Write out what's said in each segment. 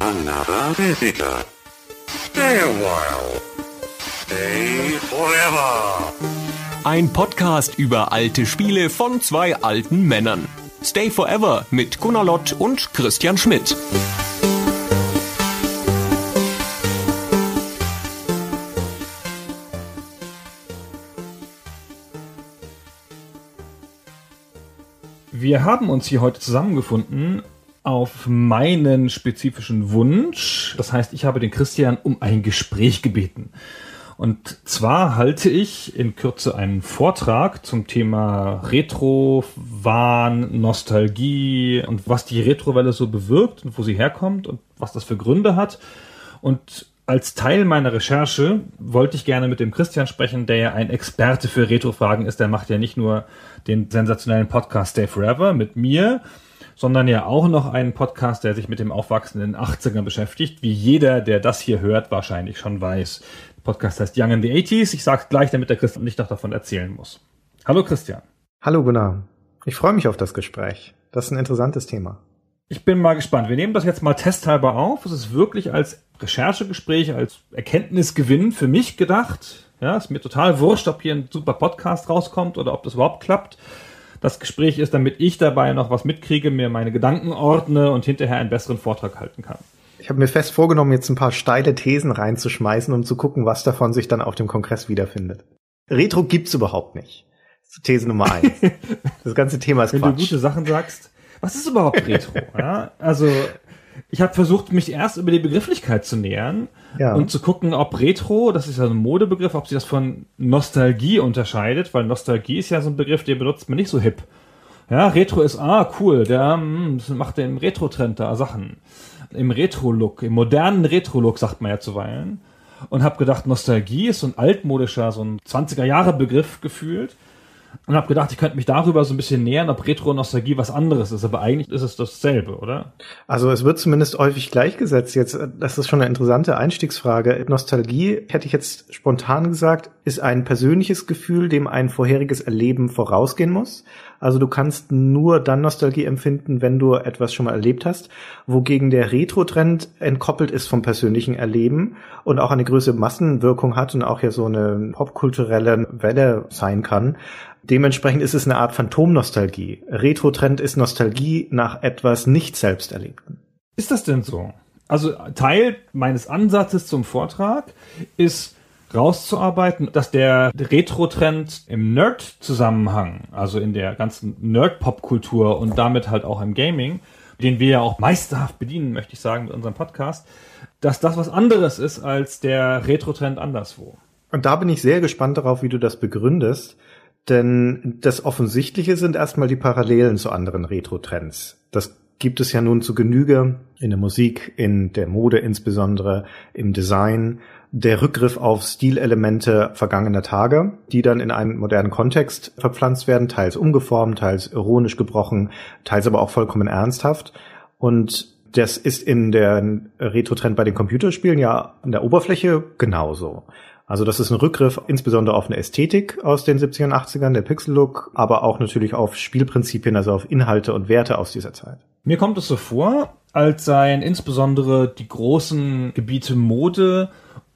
another visitor. Stay a while. Stay forever. Ein Podcast über alte Spiele von zwei alten Männern. Stay Forever mit Gunnar Lott und Christian Schmidt. Wir haben uns hier heute zusammengefunden auf meinen spezifischen Wunsch. Das heißt, ich habe den Christian um ein Gespräch gebeten. Und zwar halte ich in Kürze einen Vortrag zum Thema Retro-Wahn, Nostalgie und was die Retrowelle so bewirkt und wo sie herkommt und was das für Gründe hat. Und als Teil meiner Recherche wollte ich gerne mit dem Christian sprechen, der ja ein Experte für Retro-Fragen ist. Der macht ja nicht nur den sensationellen Podcast Stay Forever mit mir, sondern ja auch noch einen Podcast, der sich mit dem Aufwachsen in den 80ern beschäftigt, wie jeder, der das hier hört, wahrscheinlich schon weiß. Der Podcast heißt Young in the 80s. Ich sage gleich, damit der Christian nicht noch davon erzählen muss. Hallo Christian. Hallo Gunnar. Ich freue mich auf das Gespräch. Das ist ein interessantes Thema. Ich bin mal gespannt. Wir nehmen das jetzt mal testhalber auf. Es ist wirklich als Recherchegespräch, als Erkenntnisgewinn für mich gedacht. Ja, ist mir total wurscht, ob hier ein super Podcast rauskommt oder ob das überhaupt klappt. Das Gespräch ist, damit ich dabei noch was mitkriege, mir meine Gedanken ordne und hinterher einen besseren Vortrag halten kann. Ich habe mir fest vorgenommen, jetzt ein paar steile Thesen reinzuschmeißen, um zu gucken, was davon sich dann auf dem Kongress wiederfindet. Retro gibt's überhaupt nicht. Das ist These Nummer 1. Das ganze Thema ist Quatsch. Wenn du gute Sachen sagst, was ist überhaupt Retro? Ja, also ich habe versucht, mich erst über die Begrifflichkeit zu nähern und zu gucken, ob Retro, das ist ja ein Modebegriff, ob sich das von Nostalgie unterscheidet, weil Nostalgie ist ja so ein Begriff, den benutzt man nicht so hip. Ja, Retro ist, cool, der macht ja im Retro-Trend da Sachen. Im Retro-Look, im modernen Retro-Look sagt man ja zuweilen. Und habe gedacht, Nostalgie ist so ein altmodischer, so ein 20er-Jahre-Begriff gefühlt. Und habe gedacht, ich könnte mich darüber so ein bisschen nähern, ob Retro und Nostalgie was anderes ist. Aber eigentlich ist es dasselbe, oder? Also es wird zumindest häufig gleichgesetzt jetzt. Das ist schon eine interessante Einstiegsfrage. Nostalgie, hätte ich jetzt spontan gesagt, ist ein persönliches Gefühl, dem ein vorheriges Erleben vorausgehen muss. Also du kannst nur dann Nostalgie empfinden, wenn du etwas schon mal erlebt hast. Wogegen der Retro-Trend entkoppelt ist vom persönlichen Erleben und auch eine größere Massenwirkung hat und auch ja so eine popkulturelle Welle sein kann. Dementsprechend ist es eine Art Phantomnostalgie. Retro-Trend ist Nostalgie nach etwas nicht selbst Erlebten. Ist das denn so? Also Teil meines Ansatzes zum Vortrag ist rauszuarbeiten, dass der Retro-Trend im Nerd-Zusammenhang, also in der ganzen Nerd-Pop-Kultur und damit halt auch im Gaming, den wir ja auch meisterhaft bedienen, möchte ich sagen, mit unserem Podcast, dass das was anderes ist als der Retro-Trend anderswo. Und da bin ich sehr gespannt darauf, wie du das begründest. Denn das Offensichtliche sind erstmal die Parallelen zu anderen Retro-Trends. Das gibt es ja nun zu Genüge in der Musik, in der Mode insbesondere, im Design. Der Rückgriff auf Stilelemente vergangener Tage, die dann in einen modernen Kontext verpflanzt werden, teils umgeformt, teils ironisch gebrochen, teils aber auch vollkommen ernsthaft. Und das ist in der Retro-Trend bei den Computerspielen ja an der Oberfläche genauso. Also das ist ein Rückgriff insbesondere auf eine Ästhetik aus den 70ern, 80ern, der Pixel-Look, aber auch natürlich auf Spielprinzipien, also auf Inhalte und Werte aus dieser Zeit. Mir kommt es so vor, als seien insbesondere die großen Gebiete Mode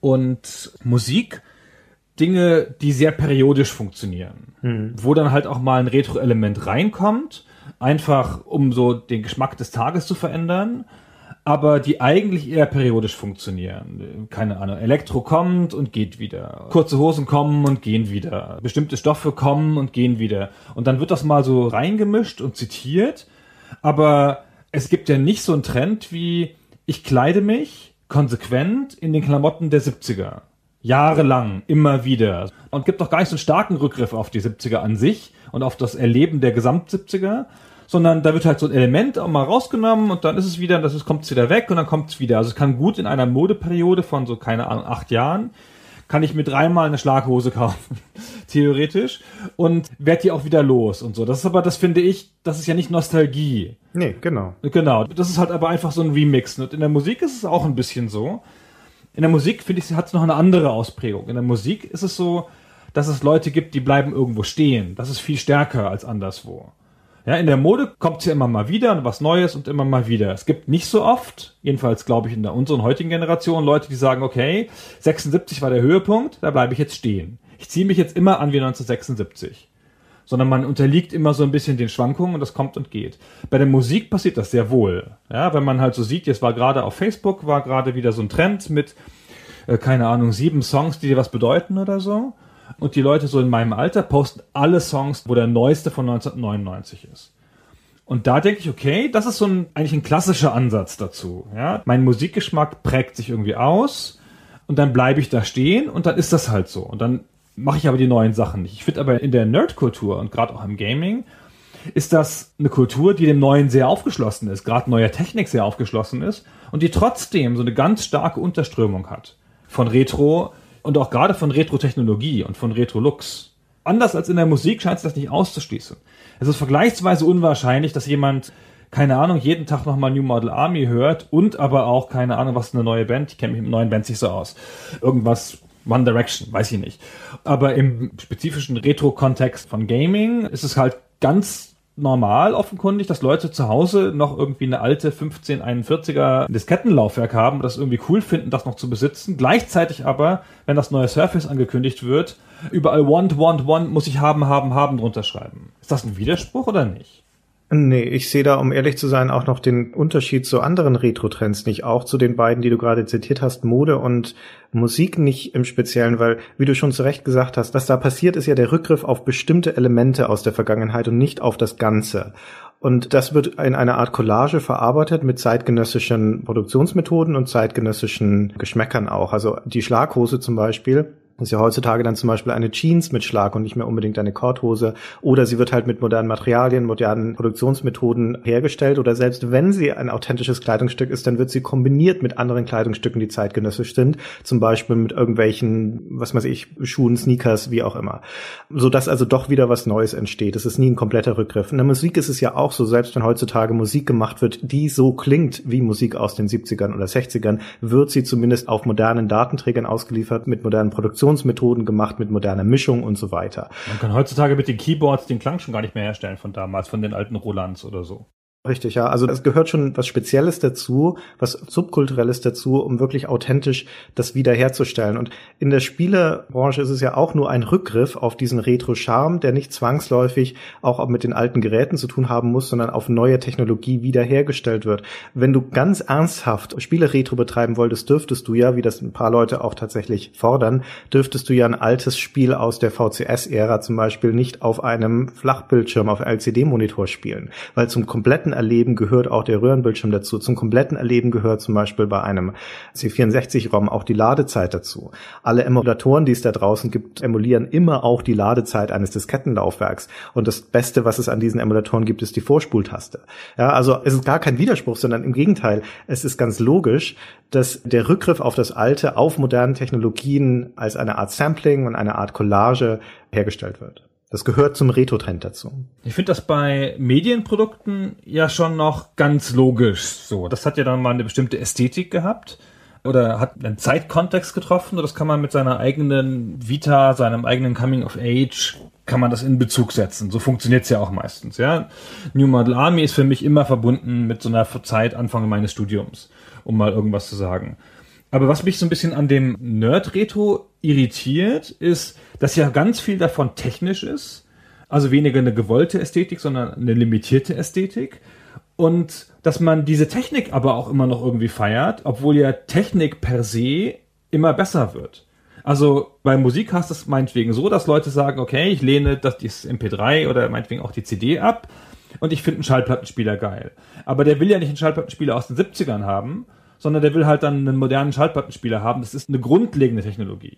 und Musik Dinge, die sehr periodisch funktionieren. Wo dann halt auch mal ein Retro-Element reinkommt, einfach um so den Geschmack des Tages zu verändern, aber die eigentlich eher periodisch funktionieren. Keine Ahnung, Elektro kommt und geht wieder. Kurze Hosen kommen und gehen wieder. Bestimmte Stoffe kommen und gehen wieder. Und dann wird das mal so reingemischt und zitiert, aber es gibt ja nicht so einen Trend wie, ich kleide mich konsequent in den Klamotten der 70er. Jahrelang, immer wieder. Und gibt doch gar nicht so einen starken Rückgriff auf die 70er an sich und auf das Erleben der Gesamt-70er, sondern da wird halt so ein Element auch mal rausgenommen und dann ist es wieder, kommt es wieder weg und dann kommt es wieder. Also es kann gut in einer Modeperiode von so, keine Ahnung, 8 Jahren, kann ich mir 3-mal eine Schlaghose kaufen, theoretisch, und werd die auch wieder los und so. Das ist aber, das finde ich, das ist ja nicht Nostalgie. Nee, genau. Genau, das ist halt aber einfach so ein Remix. Und in der Musik ist es auch ein bisschen so. In der Musik, finde ich, hat es noch eine andere Ausprägung. In der Musik ist es so, dass es Leute gibt, die bleiben irgendwo stehen. Das ist viel stärker als anderswo. Ja, in der Mode kommt es ja immer mal wieder was Neues und immer mal wieder. Es gibt nicht so oft, jedenfalls glaube ich in der unseren heutigen Generation, Leute, die sagen, okay, 76 war der Höhepunkt, da bleibe ich jetzt stehen. Ich ziehe mich jetzt immer an wie 1976. Sondern man unterliegt immer so ein bisschen den Schwankungen und das kommt und geht. Bei der Musik passiert das sehr wohl. Ja, wenn man halt so sieht, jetzt war gerade auf Facebook, war gerade wieder so ein Trend mit, 7 Songs, die dir was bedeuten oder so. Und die Leute so in meinem Alter posten alle Songs, wo der neueste von 1999 ist. Und da denke ich, okay, das ist eigentlich ein klassischer Ansatz dazu. Ja? Mein Musikgeschmack prägt sich irgendwie aus und dann bleibe ich da stehen und dann ist das halt so. Und dann mache ich aber die neuen Sachen nicht. Ich finde aber in der Nerdkultur und gerade auch im Gaming ist das eine Kultur, die dem Neuen sehr aufgeschlossen ist, gerade neuer Technik sehr aufgeschlossen ist und die trotzdem so eine ganz starke Unterströmung hat von Retro und auch gerade von Retro-Technologie und von Retro-Looks. Anders als in der Musik scheint es das nicht auszuschließen. Es ist vergleichsweise unwahrscheinlich, dass jemand, keine Ahnung, jeden Tag nochmal New Model Army hört und aber auch, keine Ahnung, was ist eine neue Band, ich kenne mich mit neuen Bands nicht so aus. Irgendwas, One Direction, weiß ich nicht. Aber im spezifischen Retro-Kontext von Gaming ist es halt ganz normal offenkundig, dass Leute zu Hause noch irgendwie eine alte 1541er Diskettenlaufwerk haben und das irgendwie cool finden, das noch zu besitzen. Gleichzeitig aber, wenn das neue Surface angekündigt wird, überall want, muss ich haben drunter schreiben. Ist das ein Widerspruch oder nicht? Nee, ich sehe da, um ehrlich zu sein, auch noch den Unterschied zu anderen Retro-Trends nicht, auch zu den beiden, die du gerade zitiert hast, Mode und Musik nicht im Speziellen, weil, wie du schon zu Recht gesagt hast, was da passiert, ist ja der Rückgriff auf bestimmte Elemente aus der Vergangenheit und nicht auf das Ganze. Und das wird in einer Art Collage verarbeitet mit zeitgenössischen Produktionsmethoden und zeitgenössischen Geschmäckern auch. Also die Schlaghose zum Beispiel ist ja heutzutage dann zum Beispiel eine Jeans mit Schlag und nicht mehr unbedingt eine Korthose. Oder sie wird halt mit modernen Materialien, modernen Produktionsmethoden hergestellt. Oder selbst wenn sie ein authentisches Kleidungsstück ist, dann wird sie kombiniert mit anderen Kleidungsstücken, die zeitgenössisch sind. Zum Beispiel mit irgendwelchen, was weiß ich, Schuhen, Sneakers, wie auch immer. Sodass also doch wieder was Neues entsteht. Es ist nie ein kompletter Rückgriff. In der Musik ist es ja auch so, selbst wenn heutzutage Musik gemacht wird, die so klingt wie Musik aus den 70ern oder 60ern, wird sie zumindest auf modernen Datenträgern ausgeliefert, mit modernen Produktionsmethoden gemacht, mit moderner Mischung und so weiter. Man kann heutzutage mit den Keyboards den Klang schon gar nicht mehr herstellen von damals, von den alten Rolands oder so. Richtig, ja. Also es gehört schon was Spezielles dazu, was Subkulturelles dazu, um wirklich authentisch das wiederherzustellen. Und in der Spielebranche ist es ja auch nur ein Rückgriff auf diesen Retro-Charme, der nicht zwangsläufig auch mit den alten Geräten zu tun haben muss, sondern auf neue Technologie wiederhergestellt wird. Wenn du ganz ernsthaft Spiele-Retro betreiben wolltest, dürftest du ja, wie das ein paar Leute auch tatsächlich fordern, dürftest du ja ein altes Spiel aus der VCS-Ära zum Beispiel nicht auf einem Flachbildschirm, auf einem LCD-Monitor spielen, weil zum kompletten Erleben gehört auch der Röhrenbildschirm dazu. Zum kompletten Erleben gehört zum Beispiel bei einem C64-ROM auch die Ladezeit dazu. Alle Emulatoren, die es da draußen gibt, emulieren immer auch die Ladezeit eines Diskettenlaufwerks. Und das Beste, was es an diesen Emulatoren gibt, ist die Vorspultaste. Ja, also es ist gar kein Widerspruch, sondern im Gegenteil. Es ist ganz logisch, dass der Rückgriff auf das Alte, auf modernen Technologien als eine Art Sampling und eine Art Collage hergestellt wird. Das gehört zum Retro-Trend dazu. Ich finde das bei Medienprodukten ja schon noch ganz logisch so. Das hat ja dann mal eine bestimmte Ästhetik gehabt oder hat einen Zeitkontext getroffen. Und das kann man mit seiner eigenen Vita, seinem eigenen Coming of Age, kann man das in Bezug setzen. So funktioniert's ja auch meistens. Ja, New Model Army ist für mich immer verbunden mit so einer Zeit Anfang meines Studiums, um mal irgendwas zu sagen. Aber was mich so ein bisschen an dem Nerd-Retro irritiert, ist, dass ja ganz viel davon technisch ist. Also weniger eine gewollte Ästhetik, sondern eine limitierte Ästhetik. Und dass man diese Technik aber auch immer noch irgendwie feiert, obwohl ja Technik per se immer besser wird. Also bei Musik hast du es meinetwegen so, dass Leute sagen, okay, ich lehne das MP3 oder meinetwegen auch die CD ab und ich finde einen Schallplattenspieler geil. Aber der will ja nicht einen Schallplattenspieler aus den 70ern haben, sondern der will halt dann einen modernen Schallplattenspieler haben. Das ist eine grundlegende Technologie.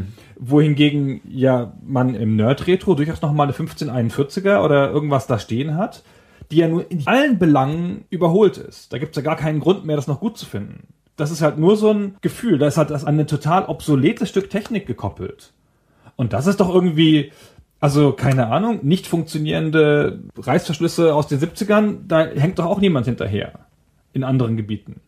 Wohingegen ja man im Nerd-Retro durchaus nochmal eine 1541er oder irgendwas da stehen hat, die ja nur in allen Belangen überholt ist. Da gibt's ja gar keinen Grund mehr, das noch gut zu finden. Das ist halt nur so ein Gefühl. Da ist halt das an ein total obsoletes Stück Technik gekoppelt. Und das ist doch irgendwie, also keine Ahnung, nicht funktionierende Reißverschlüsse aus den 70ern, da hängt doch auch niemand hinterher in anderen Gebieten.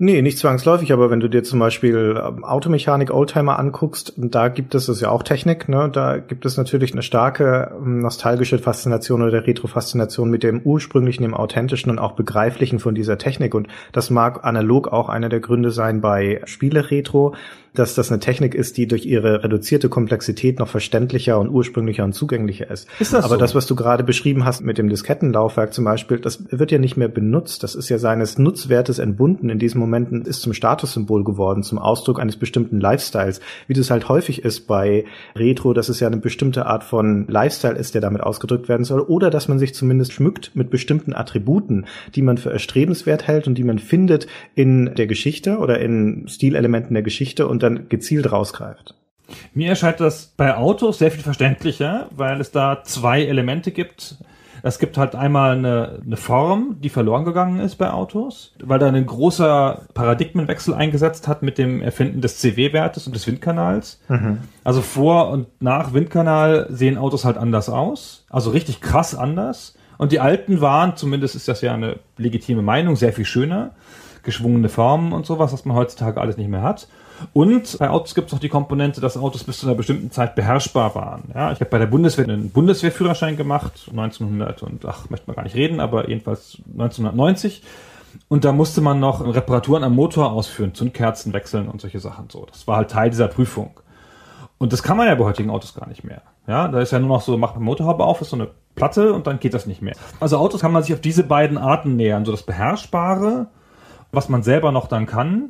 Nee, nicht zwangsläufig, aber wenn du dir zum Beispiel Automechanik, Oldtimer anguckst, da gibt es, das ist ja auch Technik, ne, da gibt es natürlich eine starke nostalgische Faszination oder Retro-Faszination mit dem ursprünglichen, dem authentischen und auch begreiflichen von dieser Technik. Und das mag analog auch einer der Gründe sein bei Spiele-Retro, dass das eine Technik ist, die durch ihre reduzierte Komplexität noch verständlicher und ursprünglicher und zugänglicher ist. Ist das aber so? Das, was du gerade beschrieben hast mit dem Diskettenlaufwerk zum Beispiel, das wird ja nicht mehr benutzt. Das ist ja seines Nutzwertes entbunden. In diesen Momenten ist zum Statussymbol geworden, zum Ausdruck eines bestimmten Lifestyles, wie das halt häufig ist bei Retro, dass es ja eine bestimmte Art von Lifestyle ist, der damit ausgedrückt werden soll, oder dass man sich zumindest schmückt mit bestimmten Attributen, die man für erstrebenswert hält und die man findet in der Geschichte oder in Stilelementen der Geschichte und dann gezielt rausgreift. Mir erscheint das bei Autos sehr viel verständlicher, weil es da zwei Elemente gibt. Es gibt halt einmal eine Form, die verloren gegangen ist bei Autos, weil da ein großer Paradigmenwechsel eingesetzt hat mit dem Erfinden des CW-Wertes und des Windkanals. Mhm. Also vor und nach Windkanal sehen Autos halt anders aus, also richtig krass anders. Und die alten waren, zumindest ist das ja eine legitime Meinung, sehr viel schöner. Geschwungene Formen und sowas, was man heutzutage alles nicht mehr hat. Und bei Autos gibt es auch die Komponente, dass Autos bis zu einer bestimmten Zeit beherrschbar waren. Ja, ich habe bei der Bundeswehr einen Bundeswehrführerschein gemacht, 1900 und möchte man gar nicht reden, aber jedenfalls 1990. Und da musste man noch Reparaturen am Motor ausführen, Zündkerzen wechseln und solche Sachen so. Das war halt Teil dieser Prüfung. Und das kann man ja bei heutigen Autos gar nicht mehr. Ja, da ist ja nur noch so, macht eine Motorhaube auf, ist so eine Platte und dann geht das nicht mehr. Also Autos kann man sich auf diese beiden Arten nähern, so das Beherrschbare, was man selber noch dann kann,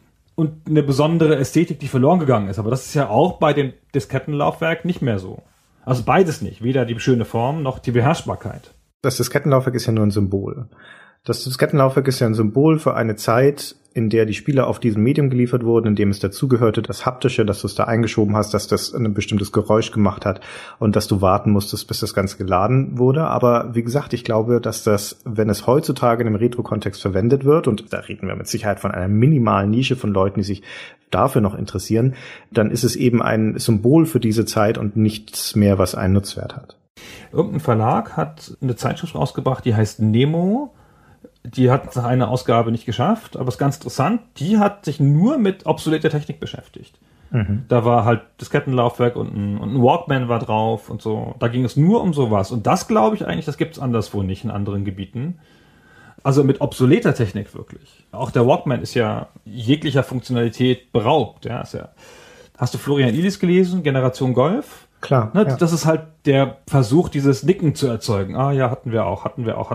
und eine besondere Ästhetik, die verloren gegangen ist. Aber das ist ja auch bei dem Diskettenlaufwerk nicht mehr so. Also beides nicht. Weder die schöne Form noch die Beherrschbarkeit. Das Diskettenlaufwerk ist ja nur ein Symbol. Das Diskettenlaufwerk ist ja ein Symbol für eine Zeit, in der die Spiele auf diesem Medium geliefert wurden, in dem es dazugehörte, das Haptische, dass du es da eingeschoben hast, dass das ein bestimmtes Geräusch gemacht hat und dass du warten musstest, bis das Ganze geladen wurde. Aber wie gesagt, ich glaube, dass das, wenn es heutzutage in einem Retro-Kontext verwendet wird, und da reden wir mit Sicherheit von einer minimalen Nische von Leuten, die sich dafür noch interessieren, dann ist es eben ein Symbol für diese Zeit und nichts mehr, was einen Nutzwert hat. Irgendein Verlag hat eine Zeitschrift rausgebracht, die heißt Nemo. Die hat eine Ausgabe nicht geschafft, aber es ist ganz interessant, die hat sich nur mit obsoleter Technik beschäftigt. Mhm. Da war halt Diskettenlaufwerk und ein Walkman war drauf und so. Da ging es nur um sowas. Und das glaube ich eigentlich, das gibt es anderswo nicht in anderen Gebieten. Also mit obsoleter Technik wirklich. Auch der Walkman ist ja jeglicher Funktionalität beraubt. Ja, ist ja. Hast du Florian Illies gelesen, Generation Golf? Klar. Ne, ja. Das ist halt der Versuch, dieses Nicken zu erzeugen. Ah ja, hatten wir auch.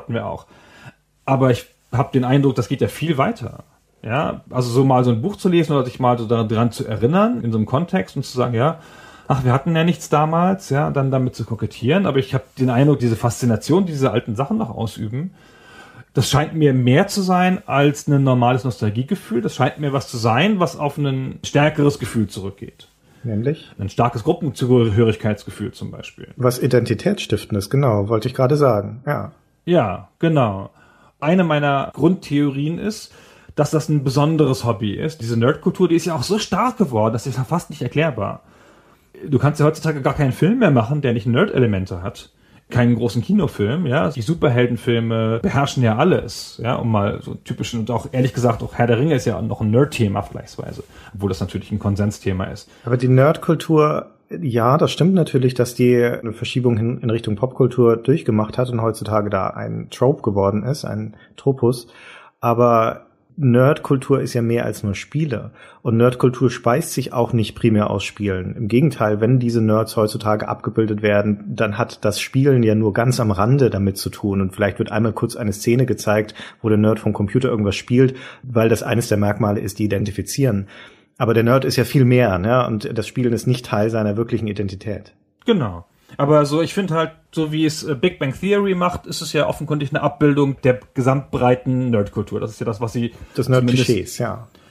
Aber ich habe den Eindruck, das geht ja viel weiter. Ja, also so mal so ein Buch zu lesen oder sich mal so daran zu erinnern, in so einem Kontext und zu sagen, ja, ach, wir hatten ja nichts damals, ja, dann damit zu kokettieren. Aber ich habe den Eindruck, diese Faszination, diese alten Sachen noch ausüben, das scheint mir mehr zu sein als ein normales Nostalgiegefühl. Das scheint mir was zu sein, was auf ein stärkeres Gefühl zurückgeht. Nämlich? Ein starkes Gruppenzugehörigkeitsgefühl zum Beispiel. Was Identitätsstiftendes, genau, wollte ich gerade sagen, ja. Ja, genau. Eine meiner Grundtheorien ist, dass das ein besonderes Hobby ist. Diese Nerdkultur, die ist ja auch so stark geworden, das ist ja fast nicht erklärbar. Du kannst ja heutzutage gar keinen Film mehr machen, der nicht Nerd-Elemente hat. Keinen großen Kinofilm, ja. Die Superheldenfilme beherrschen ja alles, ja, um mal so typischen, und auch ehrlich gesagt, auch Herr der Ringe ist ja noch ein Nerd-Thema vergleichsweise, obwohl das natürlich ein Konsensthema ist. Aber die Nerdkultur, ja, das stimmt natürlich, dass die eine Verschiebung in Richtung Popkultur durchgemacht hat und heutzutage da ein Trope geworden ist, ein Tropus. Aber Nerdkultur ist ja mehr als nur Spiele. Und Nerdkultur speist sich auch nicht primär aus Spielen. Im Gegenteil, wenn diese Nerds heutzutage abgebildet werden, dann hat das Spielen ja nur ganz am Rande damit zu tun. Und vielleicht wird einmal kurz eine Szene gezeigt, wo der Nerd vom Computer irgendwas spielt, weil das eines der Merkmale ist, die identifizieren. Aber der Nerd ist ja viel mehr, ne? Und das Spielen ist nicht Teil seiner wirklichen Identität. Genau. Aber so, ich finde halt, so wie es Big Bang Theory macht, ist es ja offenkundig eine Abbildung der gesamtbreiten Nerdkultur. Das ist ja das, was sie... Das Nerd-Klischees, ja.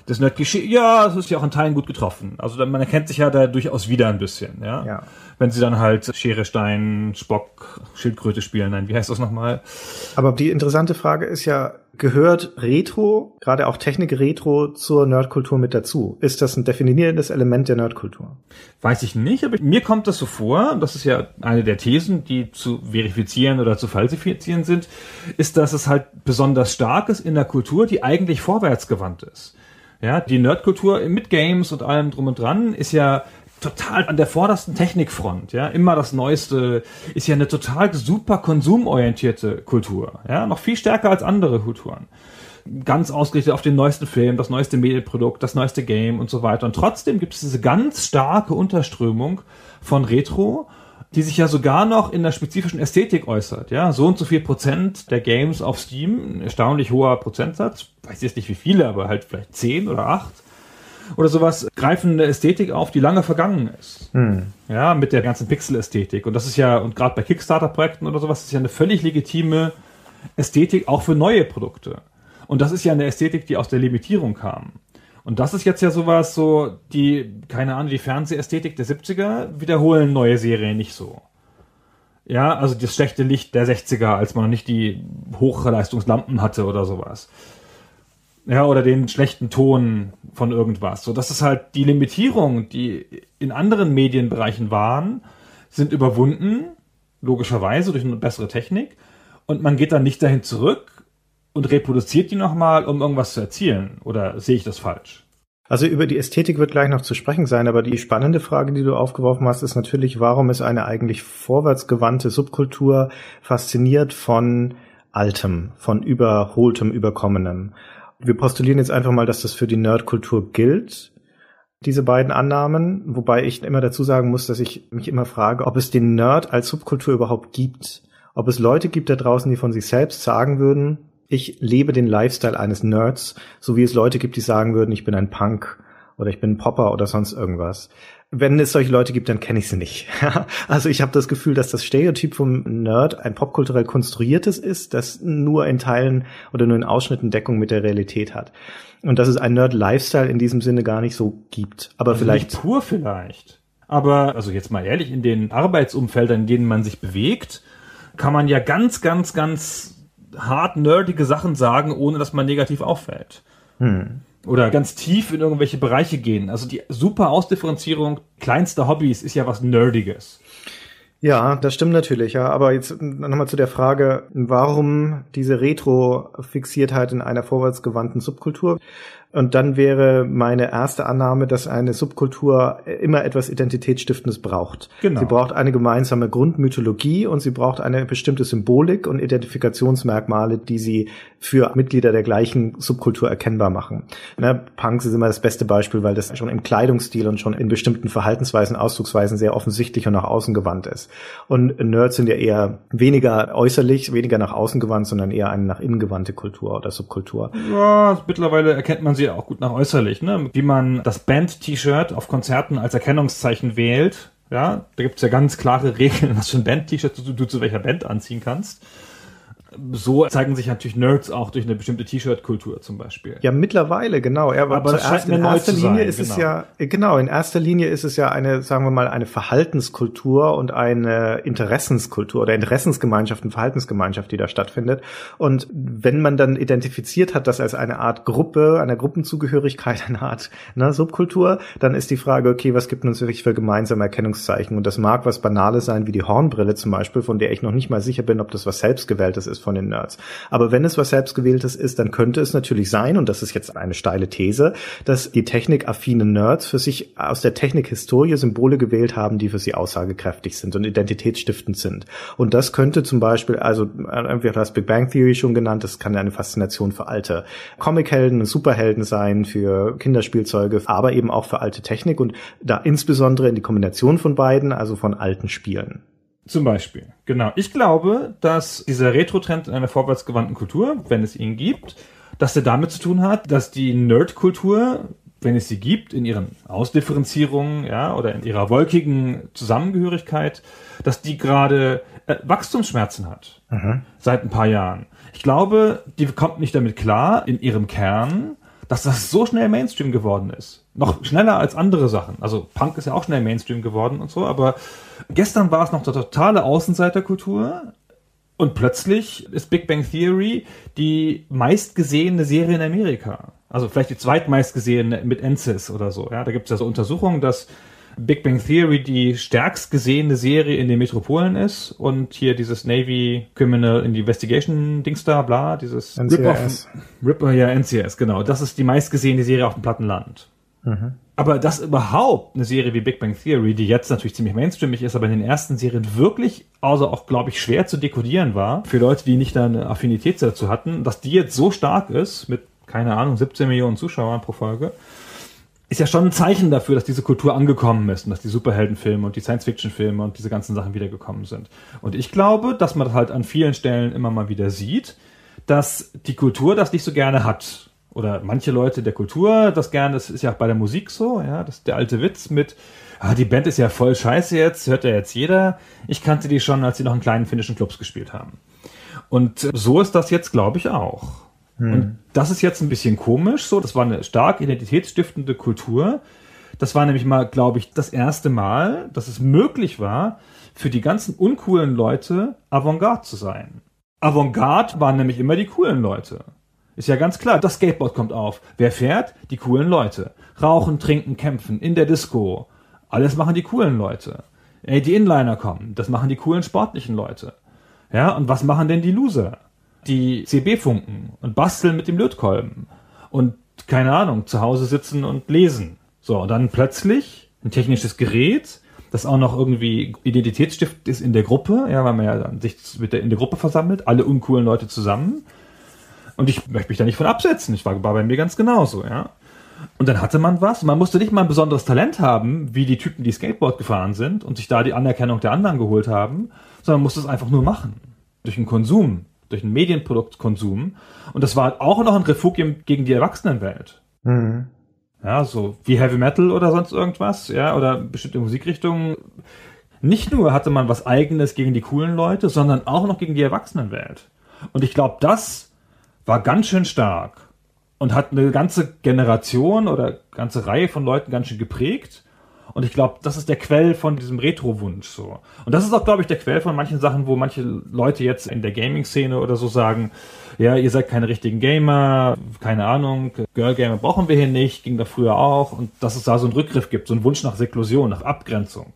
Das Nerd-Klischee, ja, das ist ja auch in Teilen gut getroffen. Also man erkennt sich ja da durchaus wieder ein bisschen, ja. Wenn sie dann halt Schere, Stein, Spock, Schildkröte spielen. Nein, wie heißt das nochmal? Aber die interessante Frage ist ja, gehört Retro, gerade auch Technik-Retro, zur Nerdkultur mit dazu? Ist das ein definierendes Element der Nerdkultur? Weiß ich nicht, aber mir kommt das so vor, das ist ja eine der Thesen, die zu verifizieren oder zu falsifizieren sind, ist, dass es halt besonders stark ist in der Kultur, die eigentlich vorwärtsgewandt ist. Ja, die Nerdkultur mit Games und allem drum und dran ist ja total an der vordersten Technikfront, ja, immer das Neueste, ist ja eine total super konsumorientierte Kultur, ja, noch viel stärker als andere Kulturen. Ganz ausgerichtet auf den neuesten Film, das neueste Medienprodukt, das neueste Game und so weiter. Und trotzdem gibt es diese ganz starke Unterströmung von Retro, die sich ja sogar noch in der spezifischen Ästhetik äußert, ja, so und so viel Prozent der Games auf Steam, ein erstaunlich hoher Prozentsatz, weiß jetzt nicht wie viele, aber halt vielleicht 10 oder 8. Oder sowas, greifen eine Ästhetik auf, die lange vergangen ist. Ja, mit der ganzen Pixel-Ästhetik. Und das ist ja, und gerade bei Kickstarter-Projekten oder sowas, ist ja eine völlig legitime Ästhetik auch für neue Produkte. Und das ist ja eine Ästhetik, die aus der Limitierung kam. Und das ist jetzt ja sowas, so, die, keine Ahnung, die Fernsehästhetik der 70er wiederholen neue Serien nicht so. Ja, also das schlechte Licht der 60er, als man noch nicht die Hochleistungslampen hatte oder sowas. Ja, oder den schlechten Ton von irgendwas. So, das ist halt die Limitierung, die in anderen Medienbereichen waren, sind überwunden, logischerweise durch eine bessere Technik. Und man geht dann nicht dahin zurück und reproduziert die nochmal, um irgendwas zu erzielen. Oder sehe ich das falsch? Also über die Ästhetik wird gleich noch zu sprechen sein, aber die spannende Frage, die du aufgeworfen hast, ist natürlich, warum ist eine eigentlich vorwärtsgewandte Subkultur fasziniert von Altem, von Überholtem, Überkommenem? Wir postulieren jetzt einfach mal, dass das für die Nerdkultur gilt, diese beiden Annahmen, wobei ich immer dazu sagen muss, dass ich mich immer frage, ob es den Nerd als Subkultur überhaupt gibt. Ob es Leute gibt da draußen, die von sich selbst sagen würden, ich lebe den Lifestyle eines Nerds, so wie es Leute gibt, die sagen würden, ich bin ein Punk oder ich bin ein Popper oder sonst irgendwas. Wenn es solche Leute gibt, dann kenne ich sie nicht. Also ich habe das Gefühl, dass das Stereotyp vom Nerd ein popkulturell konstruiertes ist, das nur in Teilen oder nur in Ausschnitten Deckung mit der Realität hat. Und dass es ein Nerd-Lifestyle in diesem Sinne gar nicht so gibt. Aber also vielleicht nicht pur vielleicht. Aber, also jetzt mal ehrlich, in den Arbeitsumfeldern, in denen man sich bewegt, kann man ja ganz, ganz, ganz hart nerdige Sachen sagen, ohne dass man negativ auffällt. Oder ganz tief in irgendwelche Bereiche gehen. Also die super Ausdifferenzierung kleinster Hobbys ist ja was Nerdiges. Ja, das stimmt natürlich, ja. Aber jetzt nochmal zu der Frage, warum diese Retro-Fixiertheit in einer vorwärtsgewandten Subkultur? Und dann wäre meine erste Annahme, dass eine Subkultur immer etwas Identitätsstiftendes braucht. Genau. Sie braucht eine gemeinsame Grundmythologie und sie braucht eine bestimmte Symbolik und Identifikationsmerkmale, die sie für Mitglieder der gleichen Subkultur erkennbar machen. Punks ist immer das beste Beispiel, weil das schon im Kleidungsstil und schon in bestimmten Verhaltensweisen, Ausdrucksweisen sehr offensichtlich und nach außen gewandt ist. Und Nerds sind ja eher weniger äußerlich, weniger nach außen gewandt, sondern eher eine nach innen gewandte Kultur oder Subkultur. Ja, mittlerweile erkennt man sie auch gut nach äußerlich, ne? Wie man das Band-T-Shirt auf Konzerten als Erkennungszeichen wählt. Ja, da gibt's ja ganz klare Regeln, was für ein Band-T-Shirt du zu welcher Band anziehen kannst. So zeigen sich natürlich Nerds auch durch eine bestimmte T-Shirt-Kultur zum Beispiel. Ja, mittlerweile, genau. Aber das scheint mir neu zu sein. In erster Linie ist es ja eine, sagen wir mal, eine Verhaltenskultur und eine Interessenskultur oder Interessensgemeinschaft und Verhaltensgemeinschaft, die da stattfindet. Und wenn man dann identifiziert hat, das als eine Art Gruppe, eine Gruppenzugehörigkeit, eine Art Subkultur, dann ist die Frage, okay, was gibt uns wirklich für gemeinsame Erkennungszeichen? Und das mag was Banales sein, wie die Hornbrille zum Beispiel, von der ich noch nicht mal sicher bin, ob das was Selbstgewähltes ist von den Nerds. Aber wenn es was Selbstgewähltes ist, dann könnte es natürlich sein, und das ist jetzt eine steile These, dass die technikaffinen Nerds für sich aus der Technikhistorie Symbole gewählt haben, die für sie aussagekräftig sind und identitätsstiftend sind. Und das könnte zum Beispiel, also wir haben das Big Bang Theory schon genannt, das kann eine Faszination für alte Comichelden, Superhelden sein, für Kinderspielzeuge, aber eben auch für alte Technik und da insbesondere in die Kombination von beiden, also von alten Spielen. Zum Beispiel, genau. Ich glaube, dass dieser Retro-Trend in einer vorwärtsgewandten Kultur, wenn es ihn gibt, dass der damit zu tun hat, dass die Nerd-Kultur, wenn es sie gibt, in ihren Ausdifferenzierungen, ja, oder in ihrer wolkigen Zusammengehörigkeit, dass die gerade Wachstumsschmerzen hat. Seit ein paar Jahren. Ich glaube, die kommt nicht damit klar, in ihrem Kern dass das so schnell Mainstream geworden ist. Noch schneller als andere Sachen. Also Punk ist ja auch schnell Mainstream geworden und so, aber gestern war es noch eine totale Außenseiterkultur und plötzlich ist Big Bang Theory die meistgesehene Serie in Amerika. Also vielleicht die zweitmeistgesehene mit NCIS oder so. Ja, da gibt es ja so Untersuchungen, dass Big Bang Theory die stärkst gesehene Serie in den Metropolen ist und hier dieses Navy Criminal Investigation Dings da, bla, dieses NCIS. NCIS, genau. Das ist die meistgesehene Serie auf dem Plattenland. Mhm. Aber dass überhaupt eine Serie wie Big Bang Theory, die jetzt natürlich ziemlich mainstreamig ist, aber in den ersten Serien wirklich, also auch, glaube ich, schwer zu dekodieren war, für Leute, die nicht da eine Affinität dazu hatten, dass die jetzt so stark ist, mit, keine Ahnung, 17 Millionen Zuschauern pro Folge, ist ja schon ein Zeichen dafür, dass diese Kultur angekommen ist und dass die Superheldenfilme und die Science-Fiction-Filme und diese ganzen Sachen wiedergekommen sind. Und ich glaube, dass man halt an vielen Stellen immer mal wieder sieht, dass die Kultur das nicht so gerne hat. Oder manche Leute der Kultur das gerne, das ist ja auch bei der Musik so, ja, das ist der alte Witz mit, die Band ist ja voll scheiße jetzt, hört ja jetzt jeder. Ich kannte die schon, als sie noch in kleinen finnischen Clubs gespielt haben. Und so ist das jetzt, glaube ich, auch. Und das ist jetzt ein bisschen komisch, so, das war eine stark identitätsstiftende Kultur. Das war nämlich mal, glaube ich, das erste Mal, dass es möglich war, für die ganzen uncoolen Leute Avantgarde zu sein. Avantgarde waren nämlich immer die coolen Leute. Ist ja ganz klar, das Skateboard kommt auf. Wer fährt? Die coolen Leute. Rauchen, trinken, kämpfen, in der Disco. Alles machen die coolen Leute. Die Inliner kommen, das machen die coolen sportlichen Leute. Ja, und was machen denn die Loser? Die CB-Funken und basteln mit dem Lötkolben und, keine Ahnung, zu Hause sitzen und lesen. So, und dann plötzlich ein technisches Gerät, das auch noch irgendwie identitätsstiftend ist in der Gruppe, ja, weil man ja dann sich in der Gruppe versammelt, alle uncoolen Leute zusammen. Und ich möchte mich da nicht von absetzen, ich war bei mir ganz genauso, ja. Und dann hatte man was, man musste nicht mal ein besonderes Talent haben, wie die Typen, die Skateboard gefahren sind und sich da die Anerkennung der anderen geholt haben, sondern man musste es einfach nur machen. Durch den Konsum. Durch einen Medienproduktkonsum. Und das war auch noch ein Refugium gegen die Erwachsenenwelt. Mhm. Ja, so wie Heavy Metal oder sonst irgendwas, ja, oder bestimmte Musikrichtungen. Nicht nur hatte man was Eigenes gegen die coolen Leute, sondern auch noch gegen die Erwachsenenwelt. Und ich glaube, das war ganz schön stark und hat eine ganze Generation oder ganze Reihe von Leuten ganz schön geprägt. Und ich glaube, das ist der Quell von diesem Retro-Wunsch so. Und das ist auch, glaube ich, der Quell von manchen Sachen, wo manche Leute jetzt in der Gaming-Szene oder so sagen, ja, ihr seid keine richtigen Gamer, keine Ahnung, Girl-Gamer brauchen wir hier nicht, ging da früher auch. Und dass es da so einen Rückgriff gibt, so einen Wunsch nach Seklusion, nach Abgrenzung.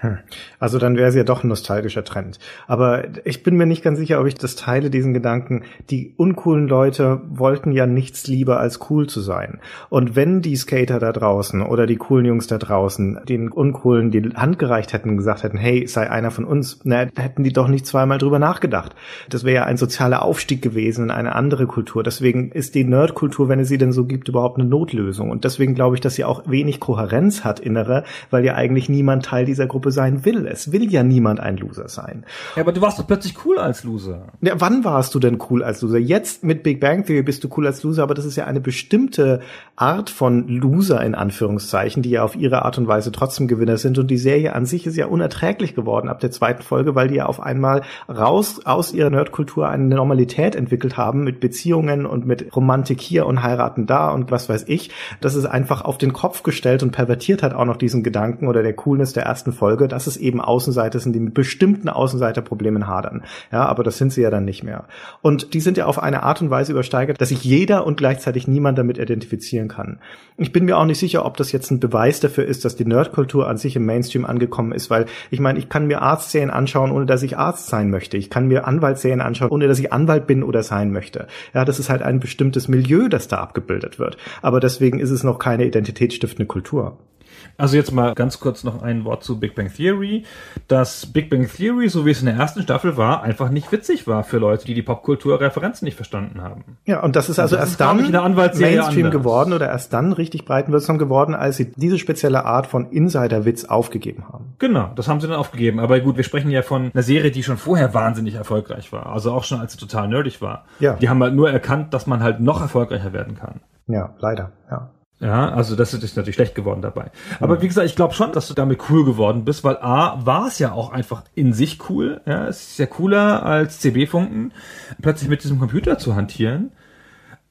Also dann wäre es ja doch ein nostalgischer Trend. Aber ich bin mir nicht ganz sicher, ob ich das teile, diesen Gedanken. Die uncoolen Leute wollten ja nichts lieber als cool zu sein. Und wenn die Skater da draußen oder die coolen Jungs da draußen den uncoolen die Hand gereicht hätten und gesagt hätten, hey, sei einer von uns, na, hätten die doch nicht zweimal drüber nachgedacht. Das wäre ja ein sozialer Aufstieg gewesen in eine andere Kultur. Deswegen ist die Nerdkultur, wenn es sie denn so gibt, überhaupt eine Notlösung. Und deswegen glaube ich, dass sie auch wenig Kohärenz hat innere, weil ja eigentlich niemand Teil dieser Gruppe sein will. Es will ja niemand ein Loser sein. Ja, aber du warst doch plötzlich cool als Loser. Ja, wann warst du denn cool als Loser? Jetzt mit Big Bang Theory bist du cool als Loser, aber das ist ja eine bestimmte Art von Loser in Anführungszeichen, die ja auf ihre Art und Weise trotzdem Gewinner sind, und die Serie an sich ist ja unerträglich geworden ab der zweiten Folge, weil die ja auf einmal raus aus ihrer Nerdkultur eine Normalität entwickelt haben mit Beziehungen und mit Romantik hier und heiraten da und was weiß ich. Das ist einfach auf den Kopf gestellt und pervertiert hat auch noch diesen Gedanken oder der Coolness der ersten Folge, dass es eben Außenseiter sind, die mit bestimmten Außenseiterproblemen hadern. Ja, aber das sind sie ja dann nicht mehr. Und die sind ja auf eine Art und Weise übersteigert, dass sich jeder und gleichzeitig niemand damit identifizieren kann. Ich bin mir auch nicht sicher, ob das jetzt ein Beweis dafür ist, dass die Nerdkultur an sich im Mainstream angekommen ist, weil ich meine, ich kann mir Arztserien anschauen, ohne dass ich Arzt sein möchte. Ich kann mir Anwaltsserien anschauen, ohne dass ich Anwalt bin oder sein möchte. Ja, das ist halt ein bestimmtes Milieu, das da abgebildet wird. Aber deswegen ist es noch keine identitätsstiftende Kultur. Also jetzt mal ganz kurz noch ein Wort zu Big Bang Theory. Dass Big Bang Theory, so wie es in der ersten Staffel war, einfach nicht witzig war für Leute, die Popkultur-Referenzen nicht verstanden haben. Ja, und das ist also erst dann Mainstream geworden oder erst dann richtig breitenwirksam geworden, als sie diese spezielle Art von Insider-Witz aufgegeben haben. Genau, das haben sie dann aufgegeben. Aber gut, wir sprechen ja von einer Serie, die schon vorher wahnsinnig erfolgreich war. Also auch schon, als sie total nerdig war. Ja. Die haben halt nur erkannt, dass man halt noch erfolgreicher werden kann. Ja, leider, ja. Ja, also das ist natürlich schlecht geworden dabei. Aber wie gesagt, ich glaube schon, dass du damit cool geworden bist, weil A, war es ja auch einfach in sich cool. Ja, es ist ja cooler als CB-Funken, plötzlich mit diesem Computer zu hantieren.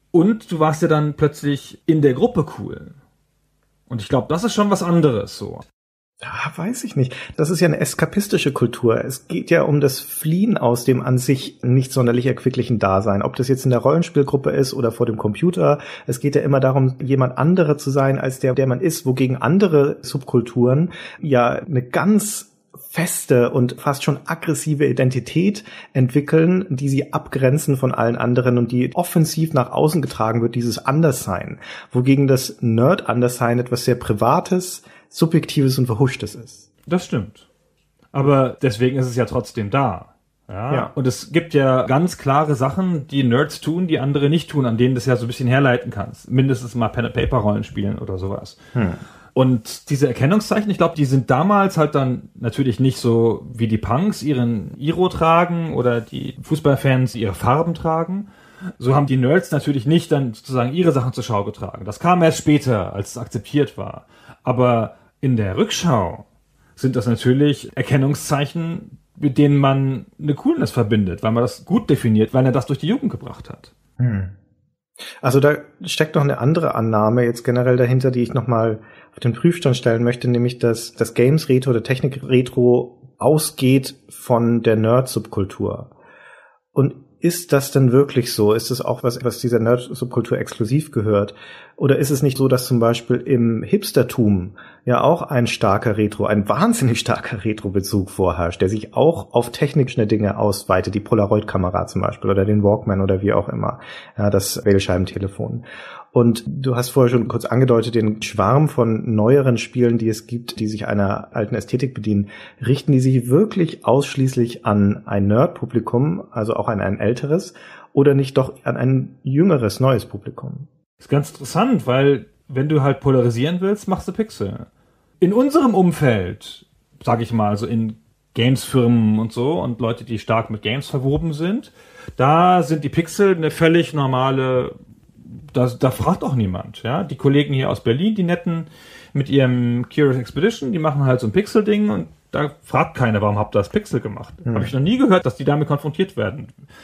Und du warst ja dann plötzlich in der Gruppe cool. Und ich glaube, das ist schon was anderes so. Ja, weiß ich nicht. Das ist ja eine eskapistische Kultur. Es geht ja um das Fliehen aus dem an sich nicht sonderlich erquicklichen Dasein. Ob das jetzt in der Rollenspielgruppe ist oder vor dem Computer. Es geht ja immer darum, jemand anderer zu sein als der man ist, wogegen andere Subkulturen ja eine ganz feste und fast schon aggressive Identität entwickeln, die sie abgrenzen von allen anderen und die offensiv nach außen getragen wird, dieses Anderssein. Wogegen das Nerd-Anderssein etwas sehr Privates, Subjektives und Verhuschtes ist. Das stimmt. Aber deswegen ist es ja trotzdem da. Ja. Und es gibt ja ganz klare Sachen, die Nerds tun, die andere nicht tun, an denen du das ja so ein bisschen herleiten kannst. Mindestens mal Pen-and-Paper-Rollenspielen oder sowas. Und diese Erkennungszeichen, ich glaube, die sind damals halt dann natürlich nicht so wie die Punks ihren Iro tragen oder die Fußballfans ihre Farben tragen. So haben die Nerds natürlich nicht dann sozusagen ihre Sachen zur Schau getragen. Das kam erst später, als es akzeptiert war. Aber in der Rückschau sind das natürlich Erkennungszeichen, mit denen man eine Coolness verbindet, weil man das gut definiert, weil er das durch die Jugend gebracht hat. Also da steckt noch eine andere Annahme jetzt generell dahinter, die ich nochmal auf den Prüfstand stellen möchte, nämlich dass das Games Retro oder Technik Retro ausgeht von der Nerd-Subkultur. Und ist das denn wirklich so? Ist es auch was dieser Nerd-Subkultur exklusiv gehört? Oder ist es nicht so, dass zum Beispiel im Hipstertum ja auch ein wahnsinnig starker Retro-Bezug vorherrscht, der sich auch auf technische Dinge ausweitet, die Polaroid-Kamera zum Beispiel oder den Walkman oder wie auch immer, ja, das Wählscheibentelefon. Und du hast vorher schon kurz angedeutet, den Schwarm von neueren Spielen, die es gibt, die sich einer alten Ästhetik bedienen, richten die sich wirklich ausschließlich an ein Nerd-Publikum, also auch an ein älteres, oder nicht doch an ein jüngeres, neues Publikum? Das ist ganz interessant, weil wenn du halt polarisieren willst, machst du Pixel. In unserem Umfeld, sag ich mal, also in Games-Firmen und so und Leute, die stark mit Games verwoben sind, da sind die Pixel eine völlig normale, da fragt auch niemand. Ja, die Kollegen hier aus Berlin, die netten mit ihrem Curious Expedition, die machen halt so ein Pixel-Ding und da fragt keiner, warum habt ihr das Pixel gemacht? Habe ich noch nie gehört, dass die damit konfrontiert werden.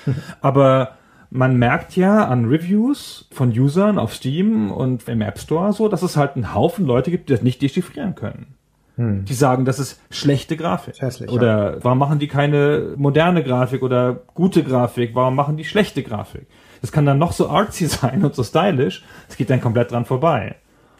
Aber man merkt ja an Reviews von Usern auf Steam und im App Store so, dass es halt einen Haufen Leute gibt, die das nicht dechiffrieren können. Die sagen, das ist schlechte Grafik. Hässlich, oder ja. Warum machen die keine moderne Grafik oder gute Grafik? Warum machen die schlechte Grafik? Das kann dann noch so artsy sein und so stylisch, es geht dann komplett dran vorbei.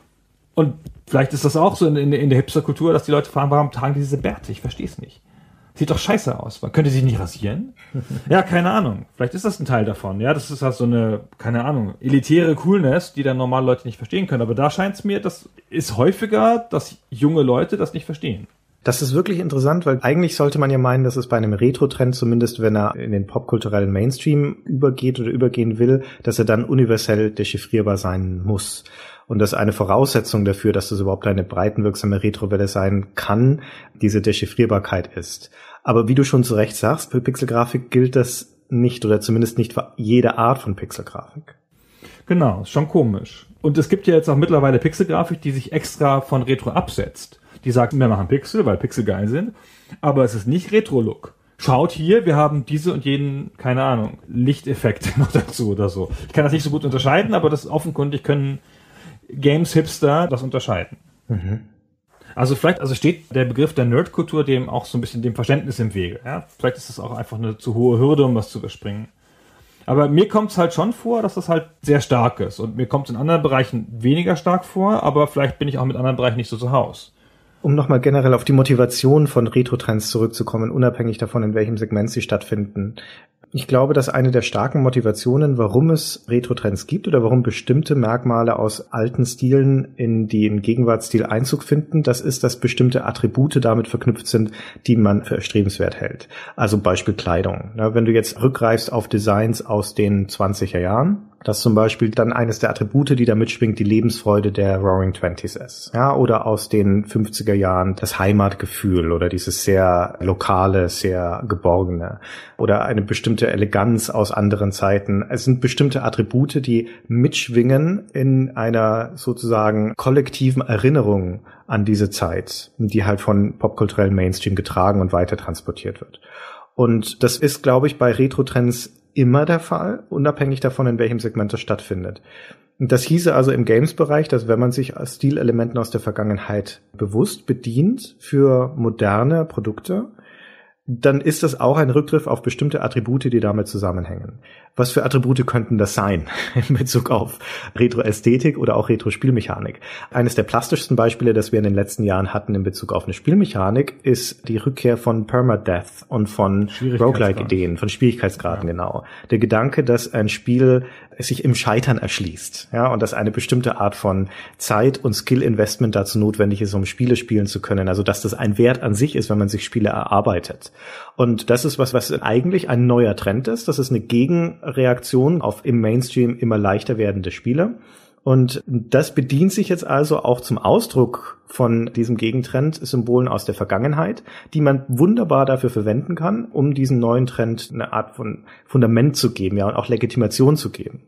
Und vielleicht ist das auch so in der Hipster-Kultur, dass die Leute fragen, warum tragen die diese Bärte? Ich verstehe es nicht. Sieht doch scheiße aus. Man könnte sich nicht rasieren? Ja, keine Ahnung. Vielleicht ist das ein Teil davon. Ja, das ist halt so eine, keine Ahnung, elitäre Coolness, die dann normale Leute nicht verstehen können. Aber da scheint es mir, das ist häufiger, dass junge Leute das nicht verstehen. Das ist wirklich interessant, weil eigentlich sollte man ja meinen, dass es bei einem Retro-Trend, zumindest wenn er in den popkulturellen Mainstream übergeht oder übergehen will, dass er dann universell dechiffrierbar sein muss. Und dass eine Voraussetzung dafür, dass das überhaupt eine breitenwirksame Retrowelle sein kann, diese Dechiffrierbarkeit ist. Aber wie du schon zu Recht sagst, für Pixelgrafik gilt das nicht oder zumindest nicht für jede Art von Pixelgrafik. Genau, ist schon komisch. Und es gibt ja jetzt auch mittlerweile Pixelgrafik, die sich extra von Retro absetzt. Die sagt, wir machen Pixel, weil Pixel geil sind, aber es ist nicht Retro-Look. Schaut hier, wir haben diese und jeden, keine Ahnung, Lichteffekt noch dazu oder so. Ich kann das nicht so gut unterscheiden, aber das offenkundig können Games-Hipster das unterscheiden. Also vielleicht steht der Begriff der Nerdkultur dem auch so ein bisschen dem Verständnis im Wege. Ja? Vielleicht ist das auch einfach eine zu hohe Hürde, um was zu überspringen. Aber mir kommt es halt schon vor, dass das halt sehr stark ist. Und mir kommt es in anderen Bereichen weniger stark vor, aber vielleicht bin ich auch mit anderen Bereichen nicht so zu Haus. Um nochmal generell auf die Motivation von Retro-Trends zurückzukommen, unabhängig davon, in welchem Segment sie stattfinden. Ich glaube, dass eine der starken Motivationen, warum es Retro-Trends gibt oder warum bestimmte Merkmale aus alten Stilen in den Gegenwartsstil Einzug finden, das ist, dass bestimmte Attribute damit verknüpft sind, die man für erstrebenswert hält. Also Beispiel Kleidung. Ja, wenn du jetzt rückgreifst auf Designs aus den 20er Jahren, das zum Beispiel dann eines der Attribute, die da mitschwingt, die Lebensfreude der Roaring Twenties ist. Ja, oder aus den 50er Jahren das Heimatgefühl oder dieses sehr lokale, sehr geborgene oder eine bestimmte Eleganz aus anderen Zeiten. Es sind bestimmte Attribute, die mitschwingen in einer sozusagen kollektiven Erinnerung an diese Zeit, die halt von popkulturellen Mainstream getragen und weiter transportiert wird. Und das ist, glaube ich, bei Retro-Trends immer der Fall, unabhängig davon, in welchem Segment es stattfindet. Das hieße also im Games-Bereich, dass wenn man sich Stilelementen aus der Vergangenheit bewusst bedient für moderne Produkte, dann ist das auch ein Rückgriff auf bestimmte Attribute, die damit zusammenhängen. Was für Attribute könnten das sein in Bezug auf Retro-Ästhetik oder auch Retro-Spielmechanik? Eines der plastischsten Beispiele, das wir in den letzten Jahren hatten in Bezug auf eine Spielmechanik, ist die Rückkehr von Permadeath und von Roguelike-Ideen, von Schwierigkeitsgraden, genau. Der Gedanke, dass ein Spiel sich im Scheitern erschließt, ja, und dass eine bestimmte Art von Zeit und Skill-Investment dazu notwendig ist, um Spiele spielen zu können. Also, dass das ein Wert an sich ist, wenn man sich Spiele erarbeitet. Und das ist was eigentlich ein neuer Trend ist. Das ist eine Gegenreaktion auf im Mainstream immer leichter werdende Spiele. Und das bedient sich jetzt also auch zum Ausdruck von diesem Gegentrend Symbolen aus der Vergangenheit, die man wunderbar dafür verwenden kann, um diesem neuen Trend eine Art von Fundament zu geben, ja, und auch Legitimation zu geben.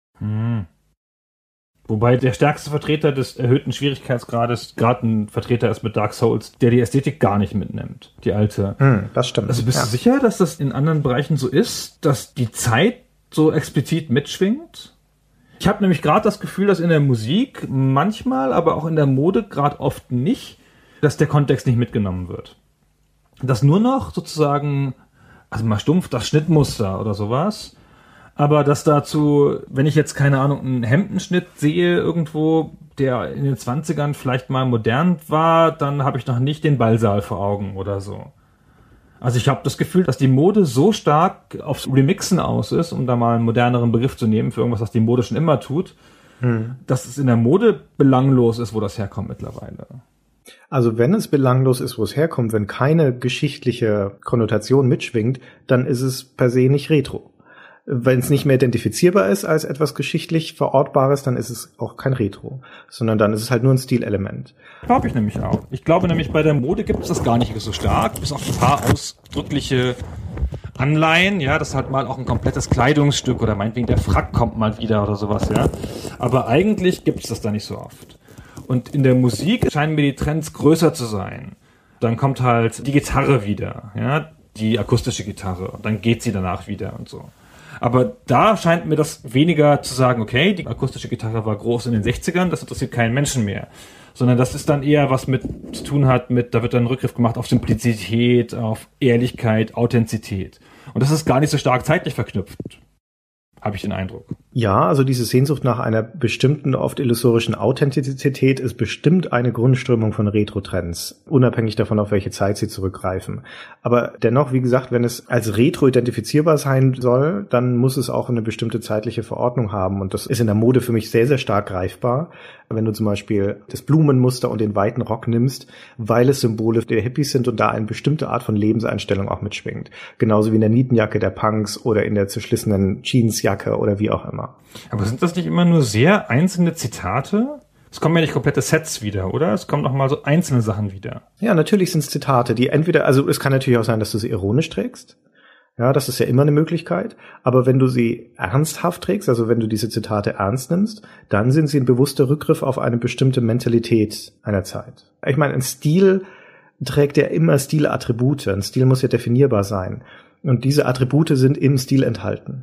Wobei der stärkste Vertreter des erhöhten Schwierigkeitsgrades gerade ein Vertreter ist mit Dark Souls, der die Ästhetik gar nicht mitnimmt, die alte. Das stimmt. Also bist du sicher, dass das in anderen Bereichen so ist, dass die Zeit so explizit mitschwingt? Ich habe nämlich gerade das Gefühl, dass in der Musik manchmal, aber auch in der Mode gerade oft nicht, dass der Kontext nicht mitgenommen wird. Dass nur noch sozusagen, also mal stumpf, das Schnittmuster oder sowas, aber dass dazu, wenn ich jetzt, keine Ahnung, einen Hemdenschnitt sehe irgendwo, der in den 20ern vielleicht mal modern war, dann habe ich noch nicht den Ballsaal vor Augen oder so. Also ich habe das Gefühl, dass die Mode so stark aufs Remixen aus ist, um da mal einen moderneren Begriff zu nehmen für irgendwas, was die Mode schon immer tut, dass es in der Mode belanglos ist, wo das herkommt mittlerweile. Also wenn es belanglos ist, wo es herkommt, wenn keine geschichtliche Konnotation mitschwingt, dann ist es per se nicht Retro. Wenn es nicht mehr identifizierbar ist als etwas geschichtlich Verortbares, dann ist es auch kein Retro, sondern dann ist es halt nur ein Stilelement. Glaube ich nämlich auch. Ich glaube nämlich, bei der Mode gibt es das gar nicht so stark, bis auf ein paar ausdrückliche Anleihen, ja, das ist halt mal auch ein komplettes Kleidungsstück oder meinetwegen der Frack kommt mal wieder oder sowas, ja. Aber eigentlich gibt es das da nicht so oft. Und in der Musik scheinen mir die Trends größer zu sein. Dann kommt halt die Gitarre wieder, ja, die akustische Gitarre, und dann geht sie danach wieder und so. Aber da scheint mir das weniger zu sagen, okay, die akustische Gitarre war groß in den 60ern, das interessiert keinen Menschen mehr. Sondern das ist dann eher was mit zu tun hat mit, da wird dann ein Rückgriff gemacht auf Simplizität, auf Ehrlichkeit, Authentizität. Und das ist gar nicht so stark zeitlich verknüpft, habe ich den Eindruck. Ja, also diese Sehnsucht nach einer bestimmten, oft illusorischen Authentizität ist bestimmt eine Grundströmung von Retro-Trends, unabhängig davon, auf welche Zeit sie zurückgreifen. Aber dennoch, wie gesagt, wenn es als Retro identifizierbar sein soll, dann muss es auch eine bestimmte zeitliche Verordnung haben. Und das ist in der Mode für mich sehr, sehr stark greifbar. Wenn du zum Beispiel das Blumenmuster und den weiten Rock nimmst, weil es Symbole der Hippies sind und da eine bestimmte Art von Lebenseinstellung auch mitschwingt. Genauso wie in der Nietenjacke der Punks oder in der zerschlissenen Jeansjacke oder wie auch immer. Aber sind das nicht immer nur sehr einzelne Zitate? Es kommen ja nicht komplette Sets wieder, oder? Es kommen doch mal so einzelne Sachen wieder. Ja, natürlich sind es Zitate, die entweder, also es kann natürlich auch sein, dass du sie ironisch trägst. Ja, das ist ja immer eine Möglichkeit. Aber wenn du sie ernsthaft trägst, also wenn du diese Zitate ernst nimmst, dann sind sie ein bewusster Rückgriff auf eine bestimmte Mentalität einer Zeit. Ich meine, ein Stil trägt ja immer Stilattribute. Ein Stil muss ja definierbar sein. Und diese Attribute sind im Stil enthalten.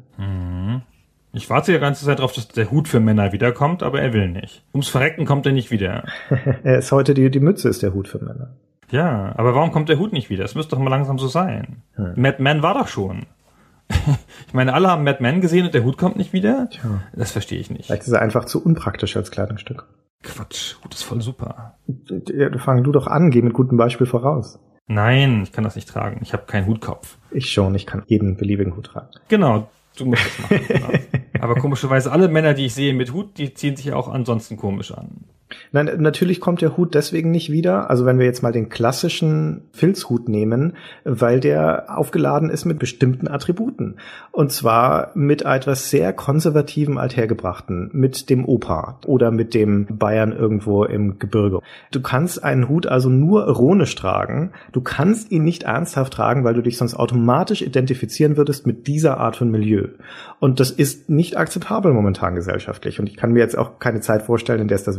Ich warte ja die ganze Zeit darauf, dass der Hut für Männer wiederkommt, aber er will nicht. Ums Verrecken kommt er nicht wieder. Er ist heute die Mütze ist der Hut für Männer. Ja, aber warum kommt der Hut nicht wieder? Es müsste doch mal langsam so sein. Mad Men war doch schon. Ich meine, alle haben Mad Men gesehen und der Hut kommt nicht wieder? Tja. Das verstehe ich nicht. Vielleicht ist er einfach zu unpraktisch als Kleidungsstück. Quatsch, Hut ist voll super. Ja, fang du doch an, geh mit gutem Beispiel voraus. Nein, ich kann das nicht tragen. Ich habe keinen Hutkopf. Ich schon, ich kann jeden beliebigen Hut tragen. Genau, du musst das machen. Genau. Aber komischerweise alle Männer, die ich sehe mit Hut, die ziehen sich ja auch ansonsten komisch an. Nein, natürlich kommt der Hut deswegen nicht wieder. Also wenn wir jetzt mal den klassischen Filzhut nehmen, weil der aufgeladen ist mit bestimmten Attributen. Und zwar mit etwas sehr konservativen Althergebrachten, mit dem Opa oder mit dem Bayern irgendwo im Gebirge. Du kannst einen Hut also nur ironisch tragen. Du kannst ihn nicht ernsthaft tragen, weil du dich sonst automatisch identifizieren würdest mit dieser Art von Milieu. Und das ist nicht akzeptabel momentan gesellschaftlich. Und ich kann mir jetzt auch keine Zeit vorstellen, in der es das werden wird.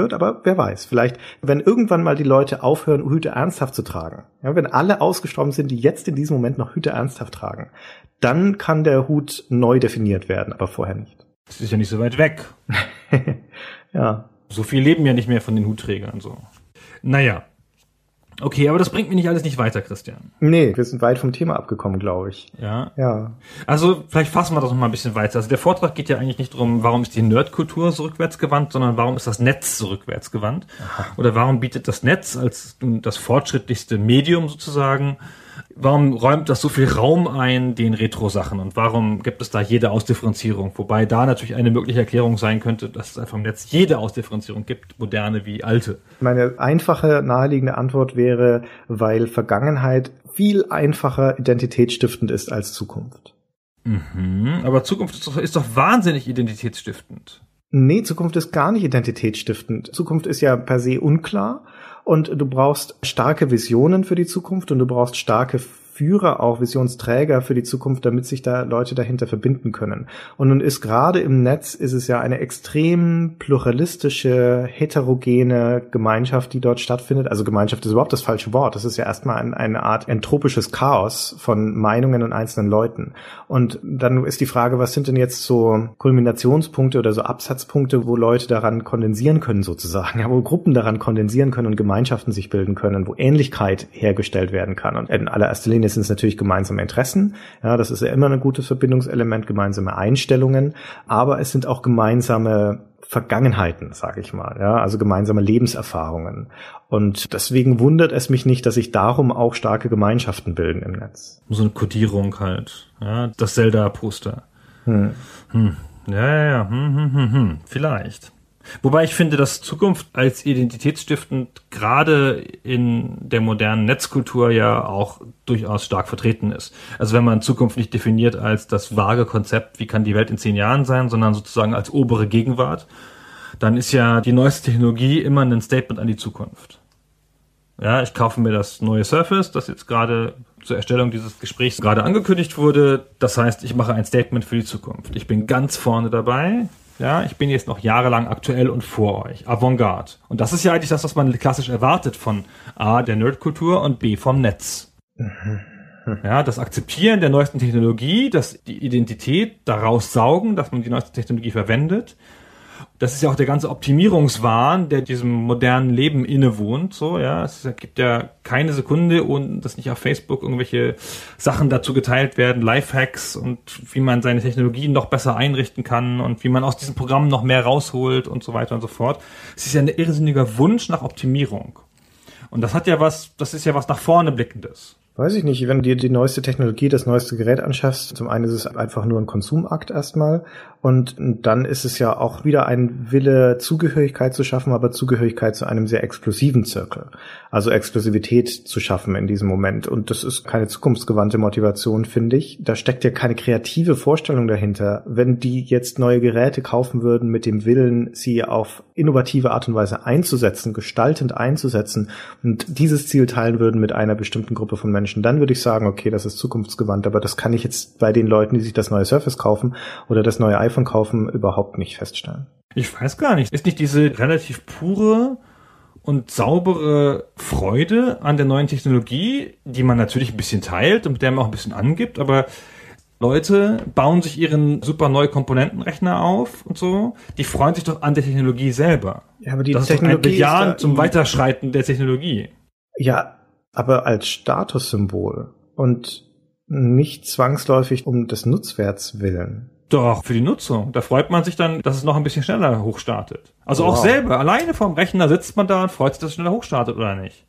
wird, aber wer weiß, vielleicht, wenn irgendwann mal die Leute aufhören, Hüte ernsthaft zu tragen, ja, wenn alle ausgestorben sind, die jetzt in diesem Moment noch Hüte ernsthaft tragen, dann kann der Hut neu definiert werden, aber vorher nicht. Das ist ja nicht so weit weg. Ja. So viel leben ja nicht mehr von den Hutträgern, so. Naja. Okay, aber das bringt mich nicht alles nicht weiter, Christian. Nee, wir sind weit vom Thema abgekommen, glaube ich. Ja. Ja. Also, vielleicht fassen wir das noch mal ein bisschen weiter. Also, der Vortrag geht ja eigentlich nicht darum, warum ist die Nerdkultur so rückwärtsgewandt, sondern warum ist das Netz so rückwärtsgewandt? Aha. Oder warum bietet das Netz als das fortschrittlichste Medium sozusagen, warum räumt das so viel Raum ein den Retro-Sachen und warum gibt es da jede Ausdifferenzierung? Wobei da natürlich eine mögliche Erklärung sein könnte, dass es einfach im Netz jede Ausdifferenzierung gibt, moderne wie alte. Meine einfache, naheliegende Antwort wäre, weil Vergangenheit viel einfacher identitätsstiftend ist als Zukunft. Mhm, aber Zukunft ist doch wahnsinnig identitätsstiftend. Nee, Zukunft ist gar nicht identitätsstiftend. Zukunft ist ja per se unklar und du brauchst starke Visionen für die Zukunft und du brauchst starke Führer, auch Visionsträger für die Zukunft, damit sich da Leute dahinter verbinden können. Und nun ist gerade im Netz ist es ja eine extrem pluralistische, heterogene Gemeinschaft, die dort stattfindet. Also Gemeinschaft ist überhaupt das falsche Wort. Das ist ja erstmal eine Art entropisches Chaos von Meinungen und einzelnen Leuten. Und dann ist die Frage, was sind denn jetzt so Kulminationspunkte oder so Absatzpunkte, wo Leute daran kondensieren können sozusagen, ja, wo Gruppen daran kondensieren können und Gemeinschaften sich bilden können, wo Ähnlichkeit hergestellt werden kann. Und in allererster Linie sind es natürlich gemeinsame Interessen. Ja, das ist ja immer ein gutes Verbindungselement, gemeinsame Einstellungen. Aber es sind auch gemeinsame Vergangenheiten, sage ich mal. Ja, also gemeinsame Lebenserfahrungen. Und deswegen wundert es mich nicht, dass sich darum auch starke Gemeinschaften bilden im Netz. So eine Kodierung halt. Ja, das Zelda-Poster. Vielleicht. Wobei ich finde, dass Zukunft als identitätsstiftend gerade in der modernen Netzkultur ja auch durchaus stark vertreten ist. Also wenn man Zukunft nicht definiert als das vage Konzept, wie kann die Welt in 10 Jahren sein, sondern sozusagen als obere Gegenwart, dann ist ja die neueste Technologie immer ein Statement an die Zukunft. Ja, ich kaufe mir das neue Surface, das jetzt gerade zur Erstellung dieses Gesprächs gerade angekündigt wurde. Das heißt, ich mache ein Statement für die Zukunft. Ich bin ganz vorne dabei. Ja, ich bin jetzt noch jahrelang aktuell und vor euch. Avantgarde. Und das ist ja eigentlich das, was man klassisch erwartet von A, der Nerdkultur und B, vom Netz. Ja, das Akzeptieren der neuesten Technologie, das die Identität daraus saugen, dass man die neueste Technologie verwendet. Das ist ja auch der ganze Optimierungswahn, der diesem modernen Leben innewohnt. So, ja, es gibt ja keine Sekunde, ohne dass nicht auf Facebook irgendwelche Sachen dazu geteilt werden, Lifehacks und wie man seine Technologien noch besser einrichten kann und wie man aus diesen Programmen noch mehr rausholt und so weiter und so fort. Es ist ja ein irrsinniger Wunsch nach Optimierung. Und das ist ja was nach vorne blickendes. Weiß ich nicht, wenn du dir die neueste Technologie, das neueste Gerät anschaffst, zum einen ist es einfach nur ein Konsumakt erstmal und dann ist es ja auch wieder ein Wille, Zugehörigkeit zu schaffen, aber Zugehörigkeit zu einem sehr exklusiven Zirkel. Also Exklusivität zu schaffen in diesem Moment und das ist keine zukunftsgewandte Motivation, finde ich. Da steckt ja keine kreative Vorstellung dahinter. Wenn die jetzt neue Geräte kaufen würden mit dem Willen, sie auf innovative Art und Weise einzusetzen, gestaltend einzusetzen und dieses Ziel teilen würden mit einer bestimmten Gruppe von Menschen, dann würde ich sagen, okay, das ist zukunftsgewandt, aber das kann ich jetzt bei den Leuten, die sich das neue Surface kaufen oder das neue iPhone kaufen, überhaupt nicht feststellen. Ich weiß gar nicht. Ist nicht diese relativ pure und saubere Freude an der neuen Technologie, die man natürlich ein bisschen teilt und mit der man auch ein bisschen angibt, aber Leute bauen sich ihren super neue Komponentenrechner auf und so, die freuen sich doch an der Technologie selber. Ja, aber die das Technologie ist doch ein Bejahen zum Weiterschreiten der Technologie. Ja, aber als Statussymbol und nicht zwangsläufig um des Nutzwerts willen. Doch, für die Nutzung. Da freut man sich dann, dass es noch ein bisschen schneller hochstartet. Also auch selber, alleine vorm Rechner sitzt man da und freut sich, dass es schneller hochstartet, oder nicht?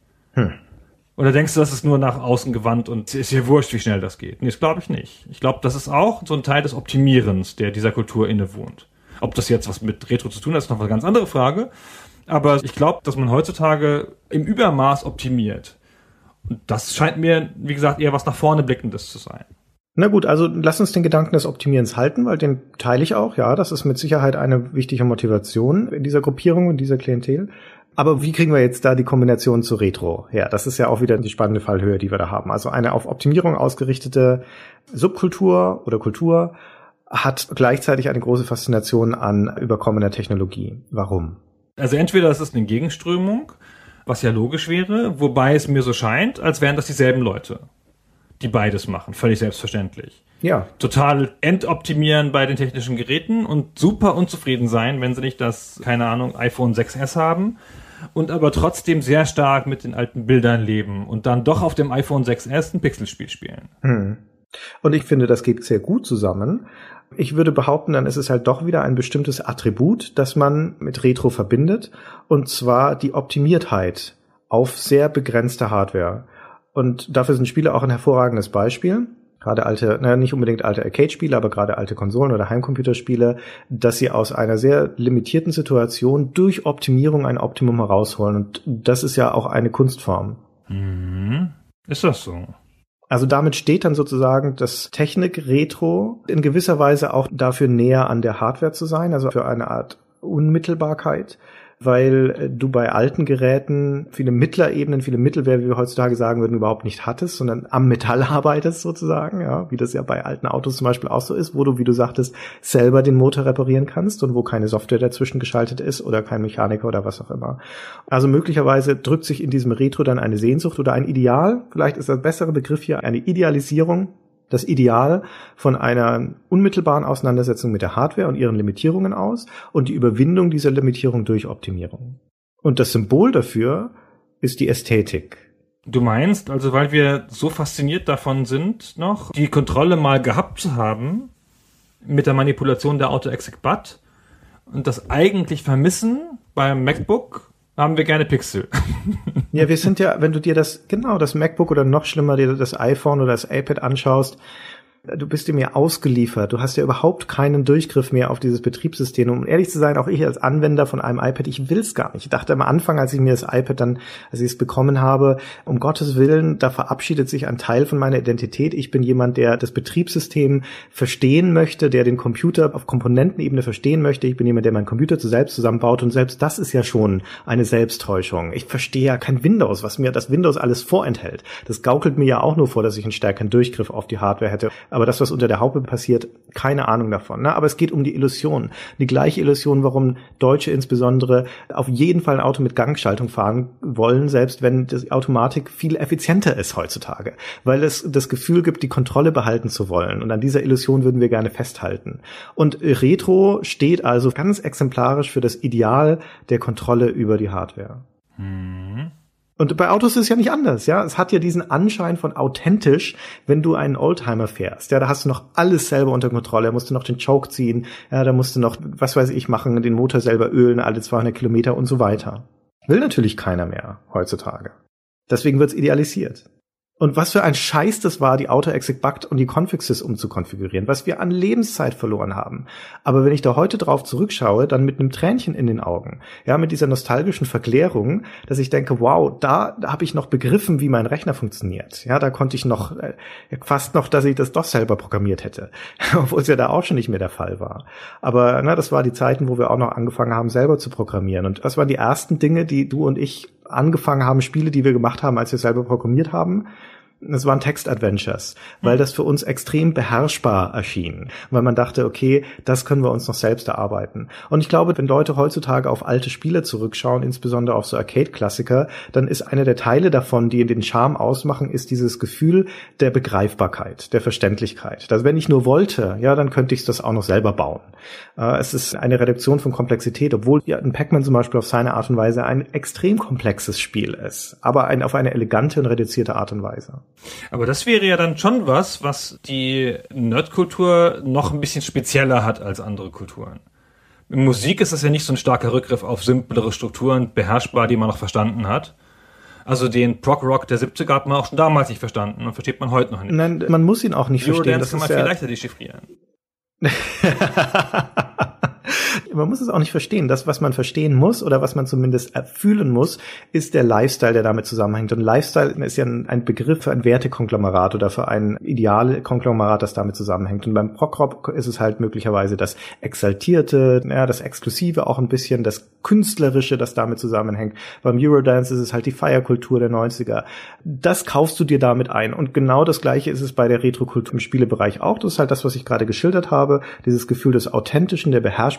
Oder denkst du, das ist nur nach außen gewandt und ist dir wurscht, wie schnell das geht? Nee, das glaube ich nicht. Ich glaube, das ist auch so ein Teil des Optimierens, der dieser Kultur innewohnt. Ob das jetzt was mit Retro zu tun hat, ist noch eine ganz andere Frage. Aber ich glaube, dass man heutzutage im Übermaß optimiert. Und das scheint mir, wie gesagt, eher was nach vorne blickendes zu sein. Na gut, also lass uns den Gedanken des Optimierens halten, weil den teile ich auch. Ja, das ist mit Sicherheit eine wichtige Motivation in dieser Gruppierung, in dieser Klientel. Aber wie kriegen wir jetzt da die Kombination zu Retro her? Das ist ja auch wieder die spannende Fallhöhe, die wir da haben. Also eine auf Optimierung ausgerichtete Subkultur oder Kultur hat gleichzeitig eine große Faszination an überkommener Technologie. Warum? Also entweder es ist eine Gegenströmung, was ja logisch wäre, wobei es mir so scheint, als wären das dieselben Leute, die beides machen, völlig selbstverständlich. Ja. Total entoptimieren bei den technischen Geräten und super unzufrieden sein, wenn sie nicht das, keine Ahnung, iPhone 6S haben und aber trotzdem sehr stark mit den alten Bildern leben und dann doch auf dem iPhone 6S ein Pixelspiel spielen. Und ich finde, das geht sehr gut zusammen. Ich würde behaupten, dann ist es halt doch wieder ein bestimmtes Attribut, das man mit Retro verbindet, und zwar die Optimiertheit auf sehr begrenzte Hardware. Und dafür sind Spiele auch ein hervorragendes Beispiel. Gerade alte, nicht unbedingt alte Arcade-Spiele, aber gerade alte Konsolen- oder Heimcomputerspiele, dass sie aus einer sehr limitierten Situation durch Optimierung ein Optimum herausholen. Und das ist ja auch eine Kunstform. Ist das so? Also damit steht dann sozusagen das Technik-Retro in gewisser Weise auch dafür näher an der Hardware zu sein, also für eine Art Unmittelbarkeit, weil du bei alten Geräten viele Mittlerebenen, viele Mittelware, wie wir heutzutage sagen würden, überhaupt nicht hattest, sondern am Metall arbeitest sozusagen, ja, wie das ja bei alten Autos zum Beispiel auch so ist, wo du, wie du sagtest, selber den Motor reparieren kannst und wo keine Software dazwischen geschaltet ist oder kein Mechaniker oder was auch immer. Also möglicherweise drückt sich in diesem Retro dann eine Sehnsucht oder ein Ideal, vielleicht ist der bessere Begriff hier eine Idealisierung, das Ideal von einer unmittelbaren Auseinandersetzung mit der Hardware und ihren Limitierungen aus und die Überwindung dieser Limitierung durch Optimierung. Und das Symbol dafür ist die Ästhetik. Du meinst, also weil wir so fasziniert davon sind, noch die Kontrolle mal gehabt zu haben mit der Manipulation der Auto-Exec-Bat und das eigentlich vermissen beim MacBook, haben wir gerne Pixel. Ja, wir sind ja, wenn du dir das MacBook oder noch schlimmer dir das iPhone oder das iPad anschaust, du bist dir mehr ausgeliefert. Du hast ja überhaupt keinen Durchgriff mehr auf dieses Betriebssystem. Um ehrlich zu sein, auch ich als Anwender von einem iPad, ich will's gar nicht. Ich dachte am Anfang, als ich mir das iPad dann, als ich es bekommen habe, um Gottes Willen, da verabschiedet sich ein Teil von meiner Identität. Ich bin jemand, der das Betriebssystem verstehen möchte, der den Computer auf Komponentenebene verstehen möchte. Ich bin jemand, der meinen Computer selbst zusammenbaut, und selbst das ist ja schon eine Selbsttäuschung. Ich verstehe ja kein Windows, was mir das Windows alles vorenthält. Das gaukelt mir ja auch nur vor, dass ich einen stärkeren Durchgriff auf die Hardware hätte. Aber das, was unter der Haube passiert, keine Ahnung davon. Ne? Aber es geht um die Illusion. Die gleiche Illusion, warum Deutsche insbesondere auf jeden Fall ein Auto mit Gangschaltung fahren wollen, selbst wenn die Automatik viel effizienter ist heutzutage. Weil es das Gefühl gibt, die Kontrolle behalten zu wollen. Und an dieser Illusion würden wir gerne festhalten. Und Retro steht also ganz exemplarisch für das Ideal der Kontrolle über die Hardware. Und bei Autos ist es ja nicht anders, ja. Es hat ja diesen Anschein von authentisch, wenn du einen Oldtimer fährst. Ja, da hast du noch alles selber unter Kontrolle. Da musst du noch den Choke ziehen. Ja, da musst du noch, was weiß ich, machen, den Motor selber ölen, alle 200 Kilometer und so weiter. Will natürlich keiner mehr heutzutage. Deswegen wird's idealisiert. Und was für ein Scheiß das war, die Auto-Exec-Bat und die Config-Sys umzukonfigurieren, was wir an Lebenszeit verloren haben. Aber wenn ich da heute drauf zurückschaue, dann mit einem Tränchen in den Augen, ja, mit dieser nostalgischen Verklärung, dass ich denke, wow, da habe ich noch begriffen, wie mein Rechner funktioniert. Ja, da konnte ich noch, fast noch, dass ich das doch selber programmiert hätte, obwohl es ja da auch schon nicht mehr der Fall war. Aber das war die Zeiten, wo wir auch noch angefangen haben, selber zu programmieren. Und das waren die ersten Dinge, die du und ich angefangen haben, Spiele, die wir gemacht haben, als wir selber programmiert haben. Das waren Text-Adventures, weil das für uns extrem beherrschbar erschien. Weil man dachte, okay, das können wir uns noch selbst erarbeiten. Und ich glaube, wenn Leute heutzutage auf alte Spiele zurückschauen, insbesondere auf so Arcade-Klassiker, dann ist einer der Teile davon, die den Charme ausmachen, ist dieses Gefühl der Begreifbarkeit, der Verständlichkeit. Also wenn ich nur wollte, ja, dann könnte ich das auch noch selber bauen. Es ist eine Reduktion von Komplexität, obwohl ja ein Pac-Man zum Beispiel auf seine Art und Weise ein extrem komplexes Spiel ist, aber auf eine elegante und reduzierte Art und Weise. Aber das wäre ja dann schon was die Nerdkultur noch ein bisschen spezieller hat als andere Kulturen. In Musik ist das ja nicht so ein starker Rückgriff auf simplere Strukturen, beherrschbar, die man noch verstanden hat. Also den Prog-Rock der 70er hat man auch schon damals nicht verstanden und versteht man heute noch nicht. Nein, man muss ihn auch nicht verstehen. Das kann man viel leichter dechiffrieren. Man muss es auch nicht verstehen. Das, was man verstehen muss oder was man zumindest fühlen muss, ist der Lifestyle, der damit zusammenhängt. Und Lifestyle ist ja ein Begriff für ein Wertekonglomerat oder für ein Idealkonglomerat, das damit zusammenhängt. Und beim Prog-Rock ist es halt möglicherweise das Exaltierte, ja, das Exklusive auch ein bisschen, das Künstlerische, das damit zusammenhängt. Beim Eurodance ist es halt die Feierkultur der 90er. Das kaufst du dir damit ein. Und genau das Gleiche ist es bei der Retrokultur im Spielebereich auch. Das ist halt das, was ich gerade geschildert habe. Dieses Gefühl des Authentischen, der Beherrschbarkeit,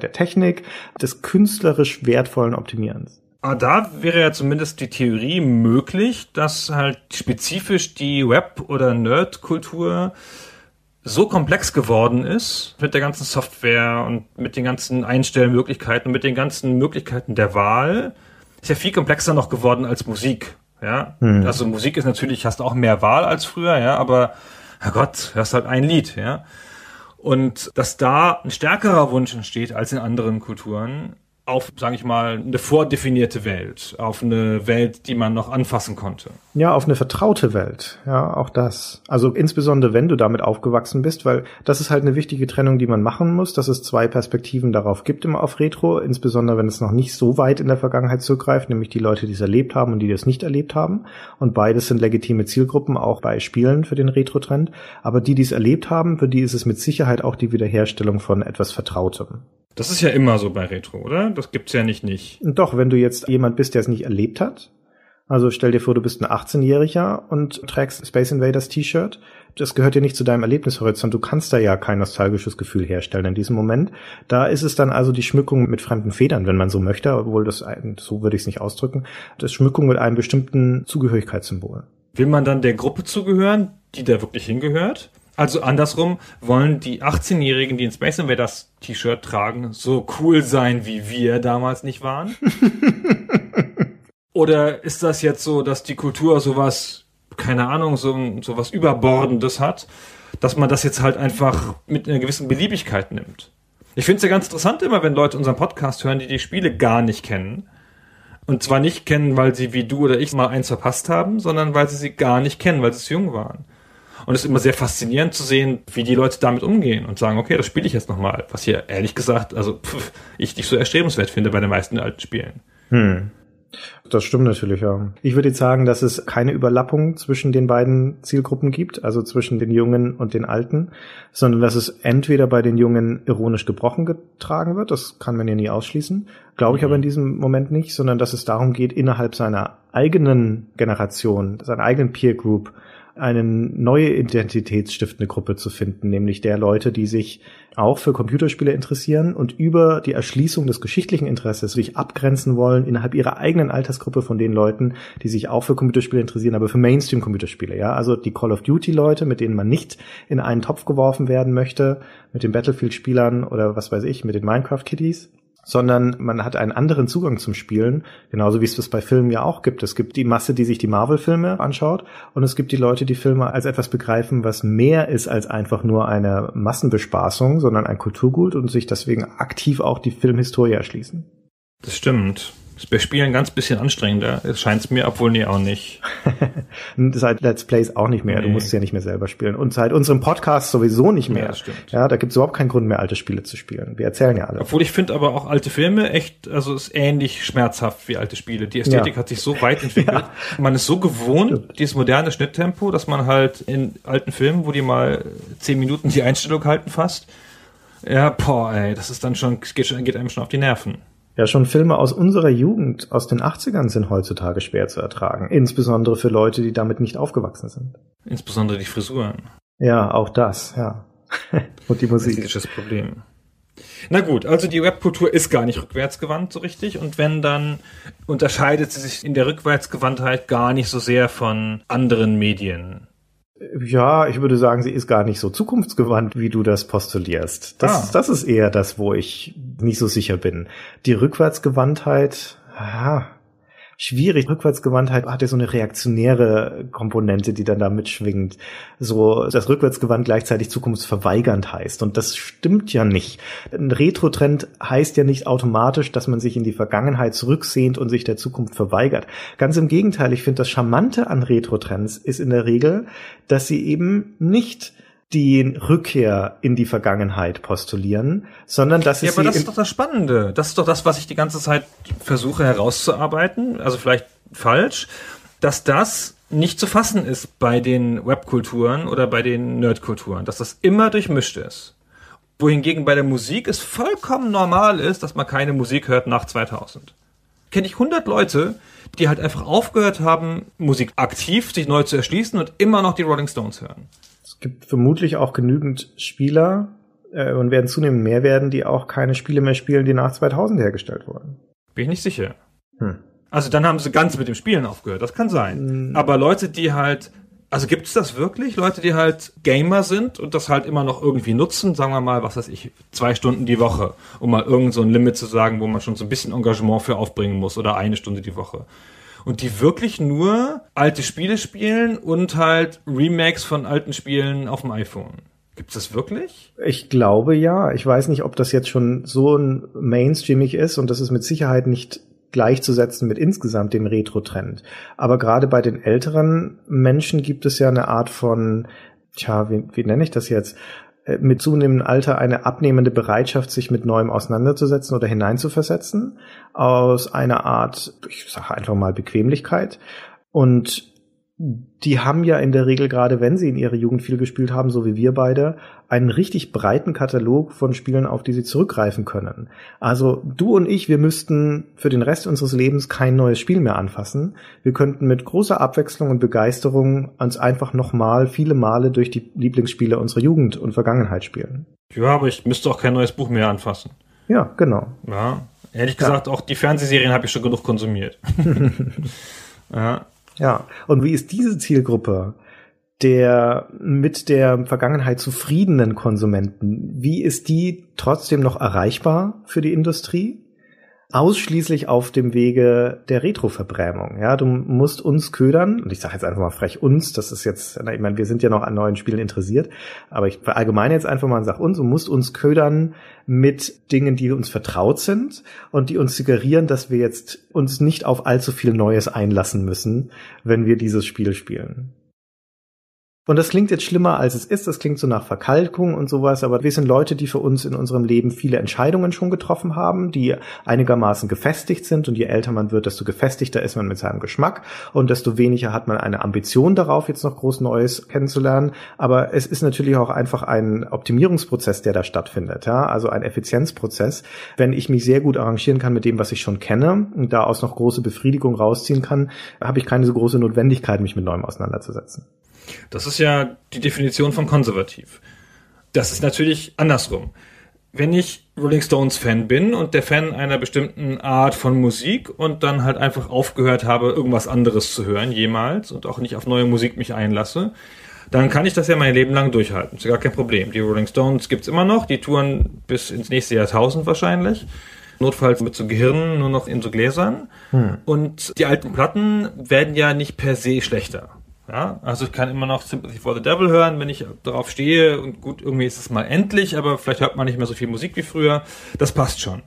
der Technik, des künstlerisch wertvollen Optimierens. Aber da wäre ja zumindest die Theorie möglich, dass halt spezifisch die Web- oder Nerd-Kultur so komplex geworden ist mit der ganzen Software und mit den ganzen Einstellmöglichkeiten und mit den ganzen Möglichkeiten der Wahl. Ist ja viel komplexer noch geworden als Musik. Ja, also Musik ist natürlich, hast auch mehr Wahl als früher, ja, aber Herrgott, hörst halt ein Lied, ja. Und dass da ein stärkerer Wunsch entsteht als in anderen Kulturen auf, sage ich mal, eine vordefinierte Welt, auf eine Welt, die man noch anfassen konnte. Ja, auf eine vertraute Welt. Ja, auch das. Also insbesondere, wenn du damit aufgewachsen bist, weil das ist halt eine wichtige Trennung, die man machen muss, dass es zwei Perspektiven darauf gibt immer auf Retro, insbesondere wenn es noch nicht so weit in der Vergangenheit zurückgreift, nämlich die Leute, die es erlebt haben und die das nicht erlebt haben. Und beides sind legitime Zielgruppen, auch bei Spielen für den Retro-Trend. Aber die es erlebt haben, für die ist es mit Sicherheit auch die Wiederherstellung von etwas Vertrautem. Das ist ja immer so bei Retro, oder? Das gibt's ja nicht. Doch, wenn du jetzt jemand bist, der es nicht erlebt hat. Also stell dir vor, du bist ein 18-Jähriger und trägst Space Invaders T-Shirt. Das gehört ja nicht zu deinem Erlebnishorizont. Du kannst da ja kein nostalgisches Gefühl herstellen in diesem Moment. Da ist es dann also die Schmückung mit fremden Federn, wenn man so möchte, obwohl so würde ich es nicht ausdrücken. Das Schmückung mit einem bestimmten Zugehörigkeitssymbol. Will man dann der Gruppe zugehören, die da wirklich hingehört? Also andersrum, wollen die 18-Jährigen, die ein Space Invaders T-Shirt tragen, so cool sein, wie wir damals nicht waren? Oder ist das jetzt so, dass die Kultur sowas, keine Ahnung, sowas Überbordendes hat, dass man das jetzt halt einfach mit einer gewissen Beliebigkeit nimmt? Ich finde es ja ganz interessant immer, wenn Leute unseren Podcast hören, die die Spiele gar nicht kennen. Und zwar nicht kennen, weil sie wie du oder ich mal eins verpasst haben, sondern weil sie gar nicht kennen, weil sie zu jung waren. Und es ist immer sehr faszinierend zu sehen, wie die Leute damit umgehen und sagen, okay, das spiele ich jetzt nochmal. Was hier ehrlich gesagt, ich nicht so erstrebenswert finde bei den meisten alten Spielen. Das stimmt natürlich, ja. Ich würde jetzt sagen, dass es keine Überlappung zwischen den beiden Zielgruppen gibt, also zwischen den Jungen und den Alten, sondern dass es entweder bei den Jungen ironisch gebrochen getragen wird, das kann man ja nie ausschließen, glaube ich aber in diesem Moment nicht, sondern dass es darum geht, innerhalb seiner eigenen Generation, seiner eigenen Peer Group, eine neue identitätsstiftende Gruppe zu finden, nämlich der Leute, die sich auch für Computerspiele interessieren und über die Erschließung des geschichtlichen Interesses sich abgrenzen wollen innerhalb ihrer eigenen Altersgruppe von den Leuten, die sich auch für Computerspiele interessieren, aber für Mainstream-Computerspiele, ja, also die Call of Duty-Leute, mit denen man nicht in einen Topf geworfen werden möchte, mit den Battlefield-Spielern oder was weiß ich, mit den Minecraft-Kiddies, sondern man hat einen anderen Zugang zum Spielen, genauso wie es das bei Filmen ja auch gibt. Es gibt die Masse, die sich die Marvel-Filme anschaut, und es gibt die Leute, die Filme als etwas begreifen, was mehr ist als einfach nur eine Massenbespaßung, sondern ein Kulturgut und sich deswegen aktiv auch die Filmhistorie erschließen. Das stimmt. Ist bei Spielen ganz bisschen anstrengender. Es scheint's mir, obwohl nee, auch nicht. Seit Let's Plays auch nicht mehr. Nee. Du musst es ja nicht mehr selber spielen. Und seit unserem Podcast sowieso nicht mehr. Ja, das stimmt. Ja, da gibt's überhaupt keinen Grund mehr, alte Spiele zu spielen. Wir erzählen ja alle. Obwohl ich finde aber auch alte Filme echt, also ist ähnlich schmerzhaft wie alte Spiele. Die Ästhetik hat sich so weit entwickelt. Ja. Man ist so gewohnt, dieses moderne Schnitttempo, dass man halt in alten Filmen, wo die mal 10 Minuten die Einstellung halten fast, ja, das ist dann schon, geht einem schon auf die Nerven. Ja, schon Filme aus unserer Jugend, aus den 80ern, sind heutzutage schwer zu ertragen. Insbesondere für Leute, die damit nicht aufgewachsen sind. Insbesondere die Frisuren. Ja, auch das, ja. Und die Musik. Das ist das Problem. Na gut, also die Webkultur ist gar nicht rückwärtsgewandt so richtig. Und wenn, dann unterscheidet sie sich in der Rückwärtsgewandtheit gar nicht so sehr von anderen Medien. Ja, ich würde sagen, sie ist gar nicht so zukunftsgewandt, wie du das postulierst. Das ist eher das, wo ich nicht so sicher bin. Die Rückwärtsgewandtheit, schwierig. Rückwärtsgewandtheit hat ja so eine reaktionäre Komponente, die dann da mitschwingt. So, dass rückwärtsgewandt gleichzeitig zukunftsverweigernd heißt. Und das stimmt ja nicht. Ein Retro-Trend heißt ja nicht automatisch, dass man sich in die Vergangenheit zurücksehnt und sich der Zukunft verweigert. Ganz im Gegenteil, ich finde, das Charmante an Retro-Trends ist in der Regel, dass sie eben nicht die Rückkehr in die Vergangenheit postulieren, sondern dass es aber das ist doch das Spannende. Das ist doch das, was ich die ganze Zeit versuche herauszuarbeiten, also vielleicht falsch, dass das nicht zu fassen ist bei den Webkulturen oder bei den Nerdkulturen, dass das immer durchmischt ist. Wohingegen bei der Musik es vollkommen normal ist, dass man keine Musik hört nach 2000. Kenne ich 100 Leute, die halt einfach aufgehört haben, Musik aktiv sich neu zu erschließen und immer noch die Rolling Stones hören. Es gibt vermutlich auch genügend Spieler, und werden zunehmend mehr werden, die auch keine Spiele mehr spielen, die nach 2000 hergestellt wurden. Bin ich nicht sicher. Also dann haben sie ganz mit dem Spielen aufgehört, das kann sein. Aber Leute, die halt, also gibt es das wirklich? Leute, die halt Gamer sind und das halt immer noch irgendwie nutzen, sagen wir mal, was weiß ich, 2 Stunden die Woche, um mal irgend so ein Limit zu sagen, wo man schon so ein bisschen Engagement für aufbringen muss oder 1 Stunde die Woche. Und die wirklich nur alte Spiele spielen und halt Remakes von alten Spielen auf dem iPhone. Gibt's das wirklich? Ich glaube ja. Ich weiß nicht, ob das jetzt schon so ein mainstreamig ist und das ist mit Sicherheit nicht gleichzusetzen mit insgesamt dem Retro-Trend. Aber gerade bei den älteren Menschen gibt es ja eine Art von, wie nenne ich das jetzt? Mit zunehmendem Alter eine abnehmende Bereitschaft, sich mit Neuem auseinanderzusetzen oder hineinzuversetzen, aus einer Art, ich sage einfach mal Bequemlichkeit. Und die haben ja in der Regel, gerade wenn sie in ihrer Jugend viel gespielt haben, so wie wir beide, einen richtig breiten Katalog von Spielen, auf die sie zurückgreifen können. Also du und ich, wir müssten für den Rest unseres Lebens kein neues Spiel mehr anfassen. Wir könnten mit großer Abwechslung und Begeisterung uns einfach nochmal viele Male durch die Lieblingsspiele unserer Jugend und Vergangenheit spielen. Ja, aber ich müsste auch kein neues Buch mehr anfassen. Ja, genau. Ja, ehrlich gesagt, auch die Fernsehserien habe ich schon genug konsumiert. Ja. Ja, und wie ist diese Zielgruppe der mit der Vergangenheit zufriedenen Konsumenten, wie ist die trotzdem noch erreichbar für die Industrie? Ausschließlich auf dem Wege der Retro-Verbrämung. Ja, du musst uns ködern, und ich sage jetzt einfach mal frech uns, das ist jetzt, ich meine, wir sind ja noch an neuen Spielen interessiert, aber ich verallgemeine jetzt einfach mal und sage uns, du musst uns ködern mit Dingen, die uns vertraut sind und die uns suggerieren, dass wir jetzt uns nicht auf allzu viel Neues einlassen müssen, wenn wir dieses Spiel spielen. Und das klingt jetzt schlimmer, als es ist. Das klingt so nach Verkalkung und sowas. Aber wir sind Leute, die für uns in unserem Leben viele Entscheidungen schon getroffen haben, die einigermaßen gefestigt sind. Und je älter man wird, desto gefestigter ist man mit seinem Geschmack. Und desto weniger hat man eine Ambition darauf, jetzt noch groß Neues kennenzulernen. Aber es ist natürlich auch einfach ein Optimierungsprozess, der da stattfindet. Ja? Also ein Effizienzprozess. Wenn ich mich sehr gut arrangieren kann mit dem, was ich schon kenne und daraus noch große Befriedigung rausziehen kann, habe ich keine so große Notwendigkeit, mich mit Neuem auseinanderzusetzen. Das ist ja die Definition von konservativ. Das ist natürlich andersrum. Wenn ich Rolling Stones Fan bin und der Fan einer bestimmten Art von Musik und dann halt einfach aufgehört habe, irgendwas anderes zu hören, jemals, und auch nicht auf neue Musik mich einlasse, dann kann ich das ja mein Leben lang durchhalten. Das ist gar kein Problem. Die Rolling Stones gibt's immer noch, die touren bis ins nächste Jahrtausend wahrscheinlich. Notfalls mit so Gehirnen, nur noch in so Gläsern. Und die alten Platten werden ja nicht per se schlechter. Ja, also ich kann immer noch Sympathy for the Devil hören, wenn ich darauf stehe und gut, irgendwie ist es mal endlich, aber vielleicht hört man nicht mehr so viel Musik wie früher. Das passt schon.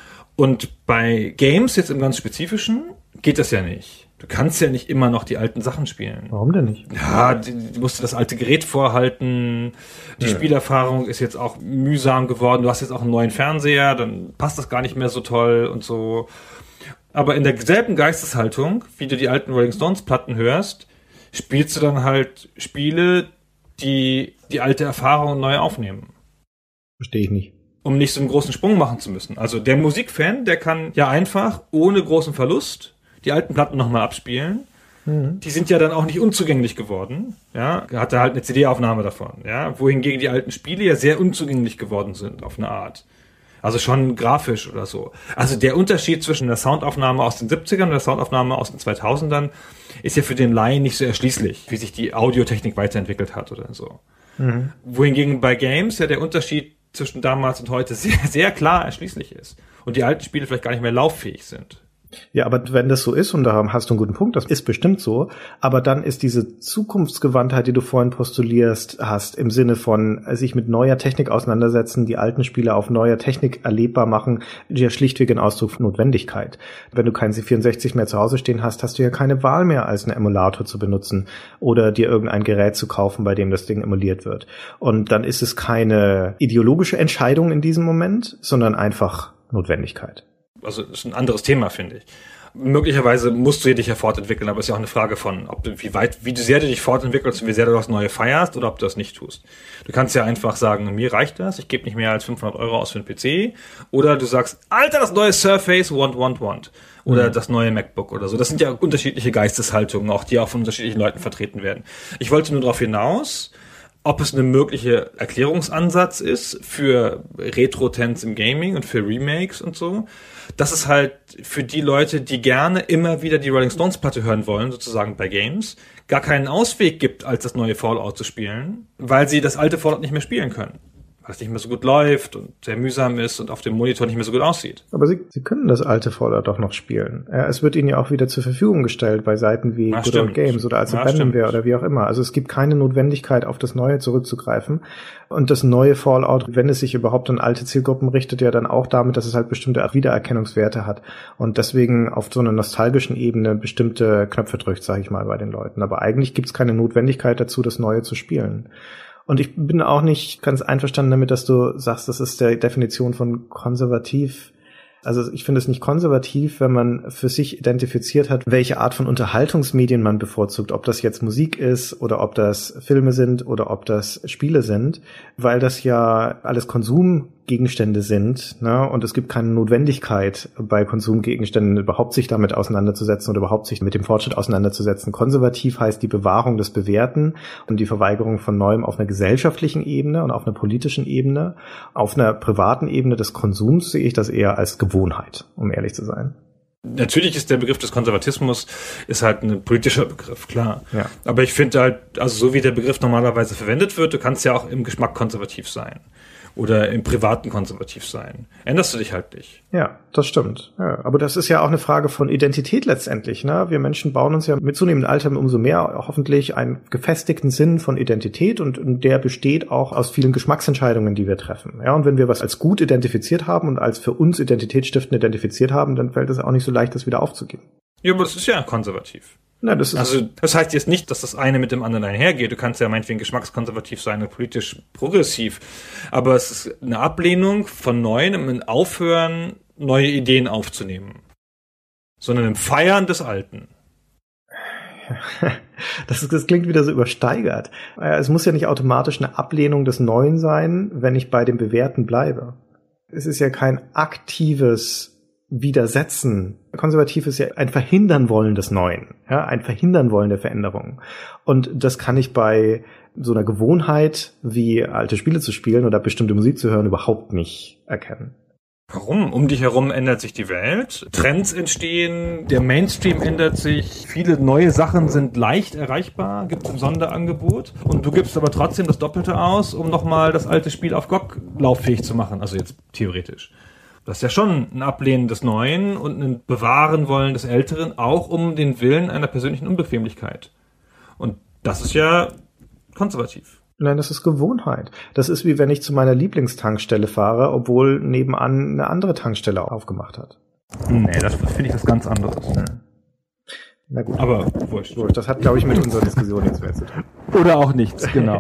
Und bei Games jetzt im ganz Spezifischen geht das ja nicht. Du kannst ja nicht immer noch die alten Sachen spielen. Warum denn nicht? Ja, du musst das alte Gerät vorhalten. Die Spielerfahrung ist jetzt auch mühsam geworden. Du hast jetzt auch einen neuen Fernseher, dann passt das gar nicht mehr so toll und so. Aber in derselben Geisteshaltung, wie du die alten Rolling Stones Platten hörst, spielst du dann halt Spiele, die die alte Erfahrung neu aufnehmen. Verstehe ich nicht. Um nicht so einen großen Sprung machen zu müssen. Also der Musikfan, der kann ja einfach ohne großen Verlust die alten Platten nochmal abspielen. Die sind ja dann auch nicht unzugänglich geworden. Ja, er hatte halt eine CD-Aufnahme davon. Ja, wohingegen die alten Spiele ja sehr unzugänglich geworden sind auf eine Art. Also schon grafisch oder so. Also der Unterschied zwischen der Soundaufnahme aus den 70ern und der Soundaufnahme aus den 2000ern ist ja für den Laien nicht so erschließlich, wie sich die Audiotechnik weiterentwickelt hat oder so. Wohingegen bei Games ja der Unterschied zwischen damals und heute sehr, sehr klar erschließlich ist. Und die alten Spiele vielleicht gar nicht mehr lauffähig sind. Ja, aber wenn das so ist, und da hast du einen guten Punkt, das ist bestimmt so, aber dann ist diese Zukunftsgewandtheit, die du vorhin postulierst hast, im Sinne von sich mit neuer Technik auseinandersetzen, die alten Spiele auf neuer Technik erlebbar machen, ja schlichtweg ein Ausdruck von Notwendigkeit. Wenn du keinen C64 mehr zu Hause stehen hast, hast du ja keine Wahl mehr, als einen Emulator zu benutzen oder dir irgendein Gerät zu kaufen, bei dem das Ding emuliert wird. Und dann ist es keine ideologische Entscheidung in diesem Moment, sondern einfach Notwendigkeit. Also das ist ein anderes Thema, finde ich. Möglicherweise musst du dich ja fortentwickeln, aber es ist ja auch eine Frage von, ob du wie sehr du dich fortentwickelst und wie sehr du das Neue feierst oder ob du das nicht tust. Du kannst ja einfach sagen, mir reicht das, ich gebe nicht mehr als 500 € aus für einen PC. Oder du sagst, Alter, das neue Surface, want. Oder das neue MacBook oder so. Das sind ja unterschiedliche Geisteshaltungen, auch die auch von unterschiedlichen Leuten vertreten werden. Ich wollte nur darauf hinaus, ob es eine mögliche Erklärungsansatz ist für Retro-Trends im Gaming und für Remakes und so. Das ist halt für die Leute, die gerne immer wieder die Rolling Stones Platte hören wollen, sozusagen bei Games, gar keinen Ausweg gibt, als das neue Fallout zu spielen, weil sie das alte Fallout nicht mehr spielen können. Weil es nicht mehr so gut läuft und sehr mühsam ist und auf dem Monitor nicht mehr so gut aussieht. Aber Sie können das alte Fallout doch noch spielen. Es wird Ihnen ja auch wieder zur Verfügung gestellt bei Seiten wie Good Old Games oder als Abandonware oder wie auch immer. Also es gibt keine Notwendigkeit, auf das Neue zurückzugreifen. Und das neue Fallout, wenn es sich überhaupt an alte Zielgruppen richtet, ja dann auch damit, dass es halt bestimmte Wiedererkennungswerte hat und deswegen auf so einer nostalgischen Ebene bestimmte Knöpfe drückt, sage ich mal, bei den Leuten. Aber eigentlich gibt es keine Notwendigkeit dazu, das Neue zu spielen. Und ich bin auch nicht ganz einverstanden damit, dass du sagst, das ist der Definition von konservativ. Also ich finde es nicht konservativ, wenn man für sich identifiziert hat, welche Art von Unterhaltungsmedien man bevorzugt, ob das jetzt Musik ist oder ob das Filme sind oder ob das Spiele sind, weil das ja alles Konsumgegenstände sind, ne? Und es gibt keine Notwendigkeit bei Konsumgegenständen überhaupt sich damit auseinanderzusetzen oder überhaupt sich mit dem Fortschritt auseinanderzusetzen. Konservativ heißt die Bewahrung des Bewährten und die Verweigerung von Neuem auf einer gesellschaftlichen Ebene und auf einer politischen Ebene. Auf einer privaten Ebene des Konsums sehe ich das eher als Gewohnheit, um ehrlich zu sein. Natürlich ist der Begriff des Konservatismus ist halt ein politischer Begriff, klar. Ja. Aber ich finde halt, also so wie der Begriff normalerweise verwendet wird, du kannst ja auch im Geschmack konservativ sein. Oder im Privaten konservativ sein. Änderst du dich halt nicht. Ja, das stimmt. Ja, aber das ist ja auch eine Frage von Identität letztendlich, ne? Wir Menschen bauen uns ja mit zunehmendem Alter umso mehr hoffentlich einen gefestigten Sinn von Identität und der besteht auch aus vielen Geschmacksentscheidungen, die wir treffen. Ja, und wenn wir was als gut identifiziert haben und als für uns identitätsstiftend identifiziert haben, dann fällt es auch nicht so leicht, das wieder aufzugeben. Ja, aber das ist ja konservativ. Na, das ist also das heißt jetzt nicht, dass das eine mit dem anderen einhergeht. Du kannst ja meinetwegen geschmackskonservativ sein und politisch progressiv. Aber es ist eine Ablehnung von Neuen, ein Aufhören, neue Ideen aufzunehmen. Sondern ein Feiern des Alten. Das klingt wieder so übersteigert. Es muss ja nicht automatisch eine Ablehnung des Neuen sein, wenn ich bei dem Bewährten bleibe. Es ist ja kein aktives Widersetzen. Konservativ ist ja ein Verhindern wollen des Neuen, ja, ein Verhindern wollen der Veränderung. Und das kann ich bei so einer Gewohnheit wie alte Spiele zu spielen oder bestimmte Musik zu hören überhaupt nicht erkennen. Warum? Um dich herum ändert sich die Welt, Trends entstehen, der Mainstream ändert sich, viele neue Sachen sind leicht erreichbar, gibt es ein Sonderangebot und du gibst aber trotzdem das Doppelte aus, um nochmal das alte Spiel auf GOG lauffähig zu machen, also jetzt theoretisch. Das ist ja schon ein Ablehnen des Neuen und ein Bewahren wollen des Älteren, auch um den Willen einer persönlichen Unbequemlichkeit. Und das ist ja konservativ. Nein, das ist Gewohnheit. Das ist wie wenn ich zu meiner Lieblingstankstelle fahre, obwohl nebenan eine andere Tankstelle aufgemacht hat. Nee, das finde ich was ganz anderes. Na gut. Aber wurscht. Das hat, glaube ich, mit unserer Diskussion nichts mehr zu tun. Oder auch nichts, genau.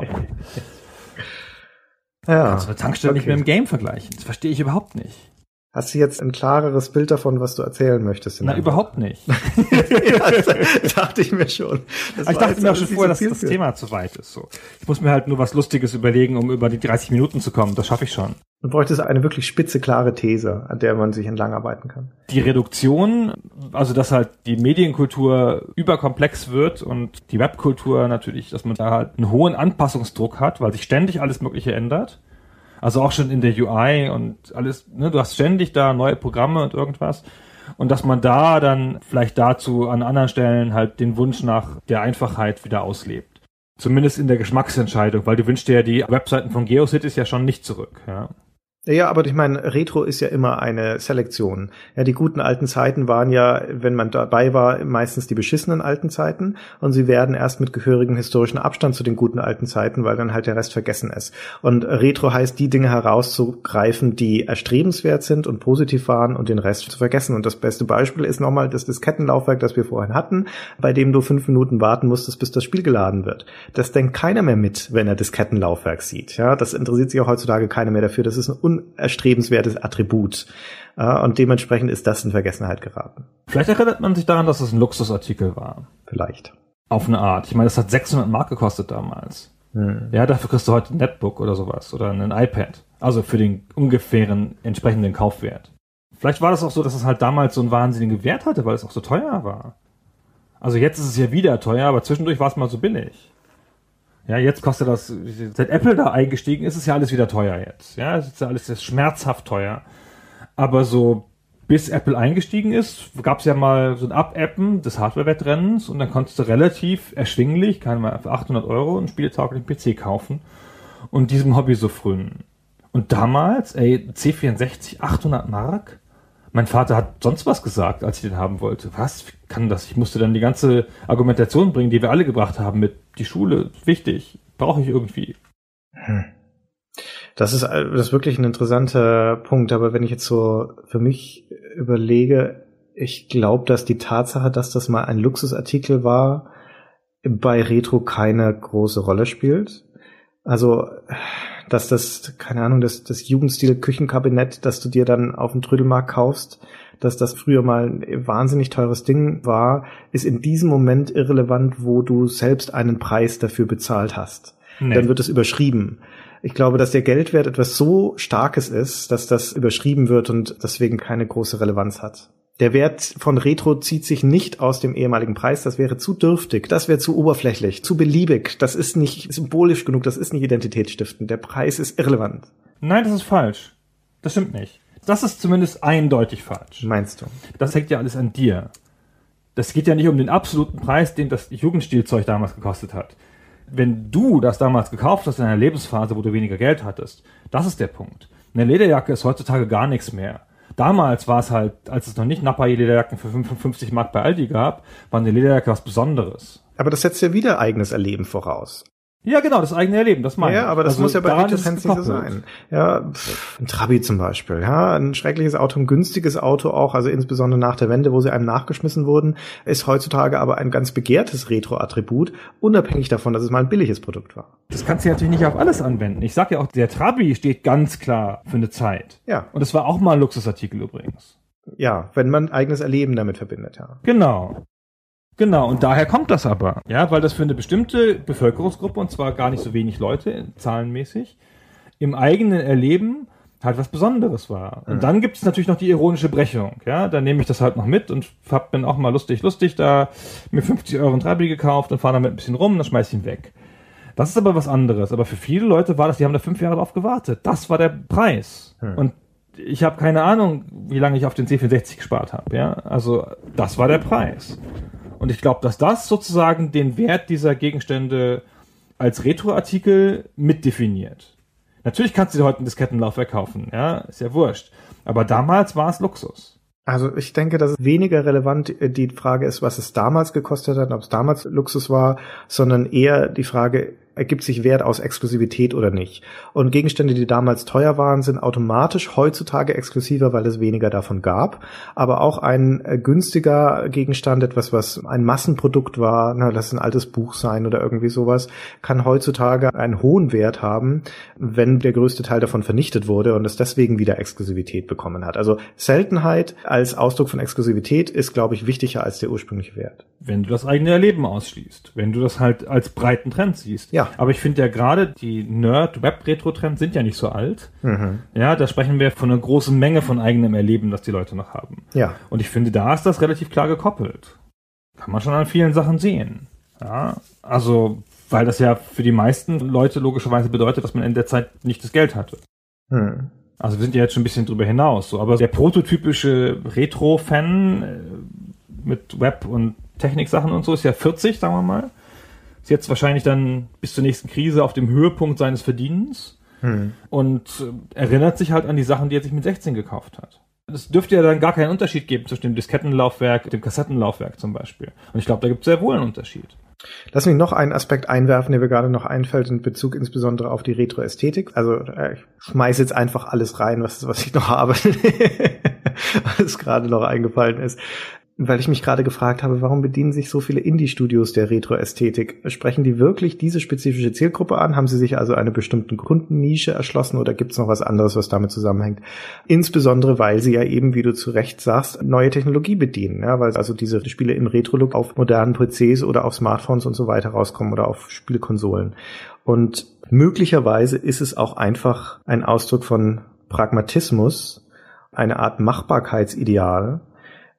Ja. Kannst du eine Tankstelle nicht mehr im Game vergleichen? Das verstehe ich überhaupt nicht. Hast du jetzt ein klareres Bild davon, was du erzählen möchtest? Na, überhaupt nicht. Ja, das dachte ich mir schon. Ich dachte mir auch schon vorher, dass das Thema zu weit ist. So. Ich muss mir halt nur was Lustiges überlegen, um über die 30 Minuten zu kommen. Das schaffe ich schon. Du bräuchtest eine wirklich spitze, klare These, an der man sich entlangarbeiten kann. Die Reduktion, also dass halt die Medienkultur überkomplex wird und die Webkultur natürlich, dass man da halt einen hohen Anpassungsdruck hat, weil sich ständig alles Mögliche ändert. Also auch schon in der UI und alles, ne, du hast ständig da neue Programme und irgendwas. Und dass man da dann vielleicht dazu an anderen Stellen halt den Wunsch nach der Einfachheit wieder auslebt. Zumindest in der Geschmacksentscheidung, weil du wünschst dir ja die Webseiten von GeoCities ja schon nicht zurück, ja. Ja, aber ich meine, Retro ist ja immer eine Selektion. Ja, die guten alten Zeiten waren ja, wenn man dabei war, meistens die beschissenen alten Zeiten und sie werden erst mit gehörigem historischen Abstand zu den guten alten Zeiten, weil dann halt der Rest vergessen ist. Und Retro heißt, die Dinge herauszugreifen, die erstrebenswert sind und positiv waren und den Rest zu vergessen. Und das beste Beispiel ist nochmal das Diskettenlaufwerk, das wir vorhin hatten, bei dem du 5 Minuten warten musstest, bis das Spiel geladen wird. Das denkt keiner mehr mit, wenn er Diskettenlaufwerk sieht. Ja, das interessiert sich auch heutzutage keiner mehr dafür. Das ist ein unerstrebenswertes Attribut. Und dementsprechend ist das in Vergessenheit geraten. Vielleicht erinnert man sich daran, dass es ein Luxusartikel war. Vielleicht. Auf eine Art. Ich meine, das hat 600 Mark gekostet damals. Ja, dafür kriegst du heute ein Netbook oder sowas oder ein iPad. Also für den ungefähren entsprechenden Kaufwert. Vielleicht war das auch so, dass es halt damals so einen wahnsinnigen Wert hatte, weil es auch so teuer war. Also jetzt ist es ja wieder teuer, aber zwischendurch war es mal so billig. Ja, jetzt kostet das, seit Apple da eingestiegen ist, ist ja alles wieder teuer jetzt. Ja, es ist ja alles schmerzhaft teuer. Aber so, bis Apple eingestiegen ist, gab es ja mal so ein Up-Appen des Hardware-Wettrennens und dann konntest du relativ erschwinglich, kann man für 800 € einen spieletauglichen PC kaufen und diesem Hobby so frönen. Und damals, C64, 800 Mark? Mein Vater hat sonst was gesagt, als ich den haben wollte. Was? Wie kann das? Ich musste dann die ganze Argumentation bringen, die wir alle gebracht haben mit die Schule, wichtig, brauche ich irgendwie. Das ist wirklich ein interessanter Punkt, aber wenn ich jetzt so für mich überlege, ich glaube, dass die Tatsache, dass das mal ein Luxusartikel war, bei Retro keine große Rolle spielt. Also, dass das, keine Ahnung, das Jugendstil-Küchenkabinett, das du dir dann auf dem Trödelmarkt kaufst, dass das früher mal ein wahnsinnig teures Ding war, ist in diesem Moment irrelevant, wo du selbst einen Preis dafür bezahlt hast. Nee. Dann wird es überschrieben. Ich glaube, dass der Geldwert etwas so Starkes ist, dass das überschrieben wird und deswegen keine große Relevanz hat. Der Wert von Retro zieht sich nicht aus dem ehemaligen Preis. Das wäre zu dürftig, das wäre zu oberflächlich, zu beliebig. Das ist nicht symbolisch genug, das ist nicht identitätsstiftend. Der Preis ist irrelevant. Nein, das ist falsch. Das stimmt nicht. Das ist zumindest eindeutig falsch. Meinst du? Das hängt ja alles an dir. Das geht ja nicht um den absoluten Preis, den das Jugendstilzeug damals gekostet hat. Wenn du das damals gekauft hast in einer Lebensphase, wo du weniger Geld hattest, das ist der Punkt. Eine Lederjacke ist heutzutage gar nichts mehr. Damals war es halt, als es noch nicht Nappa-Lederjacken für 55 Mark bei Aldi gab, war eine Lederjacke was Besonderes. Aber das setzt ja wieder eigenes Erleben voraus. Ja, genau, das eigene Erleben, das meine ich. Ja, aber das muss ja bei Retro-Trends nicht so sein. Ja, ein Trabi zum Beispiel, ja, ein schreckliches Auto, ein günstiges Auto auch, also insbesondere nach der Wende, wo sie einem nachgeschmissen wurden, ist heutzutage aber ein ganz begehrtes Retro-Attribut, unabhängig davon, dass es mal ein billiges Produkt war. Das kannst du natürlich nicht auf alles anwenden. Ich sag ja auch, der Trabi steht ganz klar für eine Zeit. Ja. Und das war auch mal ein Luxusartikel übrigens. Ja, wenn man eigenes Erleben damit verbindet, ja. Genau, und daher kommt das aber, ja, weil das für eine bestimmte Bevölkerungsgruppe, und zwar gar nicht so wenig Leute, zahlenmäßig, im eigenen Erleben halt was Besonderes war. Und dann gibt es natürlich noch die ironische Brechung, ja, dann nehme ich das halt noch mit und hab dann auch mal lustig da mir 50 € ein Trabi gekauft und fahre damit ein bisschen rum und dann schmeiß ich ihn weg. Das ist aber was anderes, aber für viele Leute war das, die haben da 5 Jahre drauf gewartet. Das war der Preis. Und ich habe keine Ahnung, wie lange ich auf den C64 gespart habe, ja, also das war der Preis. Und ich glaube, dass das sozusagen den Wert dieser Gegenstände als Retro-Artikel mitdefiniert. Natürlich kannst du dir heute ein Diskettenlaufwerk kaufen, ja, ist ja wurscht. Aber damals war es Luxus. Also ich denke, dass es weniger relevant die Frage ist, was es damals gekostet hat, ob es damals Luxus war, sondern eher die Frage, ergibt sich Wert aus Exklusivität oder nicht. Und Gegenstände, die damals teuer waren, sind automatisch heutzutage exklusiver, weil es weniger davon gab. Aber auch ein günstiger Gegenstand, etwas, was ein Massenprodukt war, lass es ein altes Buch sein oder irgendwie sowas, kann heutzutage einen hohen Wert haben, wenn der größte Teil davon vernichtet wurde und es deswegen wieder Exklusivität bekommen hat. Also Seltenheit als Ausdruck von Exklusivität ist, glaube ich, wichtiger als der ursprüngliche Wert. Wenn du das eigene Erleben ausschließt, wenn du das halt als breiten Trend siehst. Ja. Aber ich finde ja gerade, die Nerd-Web-Retro-Trends sind ja nicht so alt. Ja, da sprechen wir von einer großen Menge von eigenem Erleben, das die Leute noch haben. Ja. Und ich finde, da ist das relativ klar gekoppelt. Kann man schon an vielen Sachen sehen. Ja, also, weil das ja für die meisten Leute logischerweise bedeutet, dass man in der Zeit nicht das Geld hatte. Also wir sind ja jetzt schon ein bisschen drüber hinaus. So. Aber der prototypische Retro-Fan mit Web- und Techniksachen und so ist ja 40, sagen wir mal. Ist jetzt wahrscheinlich dann bis zur nächsten Krise auf dem Höhepunkt seines Verdienens und erinnert sich halt an die Sachen, die er sich mit 16 gekauft hat. Es dürfte ja dann gar keinen Unterschied geben zwischen dem Diskettenlaufwerk und dem Kassettenlaufwerk zum Beispiel. Und ich glaube, da gibt es sehr wohl einen Unterschied. Lass mich noch einen Aspekt einwerfen, der mir gerade noch einfällt, in Bezug insbesondere auf die Retro-Ästhetik. Also ich schmeiße jetzt einfach alles rein, was ich noch habe, was gerade noch eingefallen ist. Weil ich mich gerade gefragt habe, warum bedienen sich so viele Indie-Studios der Retro-Ästhetik? Sprechen die wirklich diese spezifische Zielgruppe an? Haben sie sich also eine bestimmte Kundennische erschlossen oder gibt es noch was anderes, was damit zusammenhängt? Insbesondere, weil sie ja eben, wie du zu Recht sagst, neue Technologie bedienen. Ja, weil also diese Spiele im Retro-Look auf modernen PCs oder auf Smartphones und so weiter rauskommen oder auf Spielekonsolen. Und möglicherweise ist es auch einfach ein Ausdruck von Pragmatismus, eine Art Machbarkeitsideal,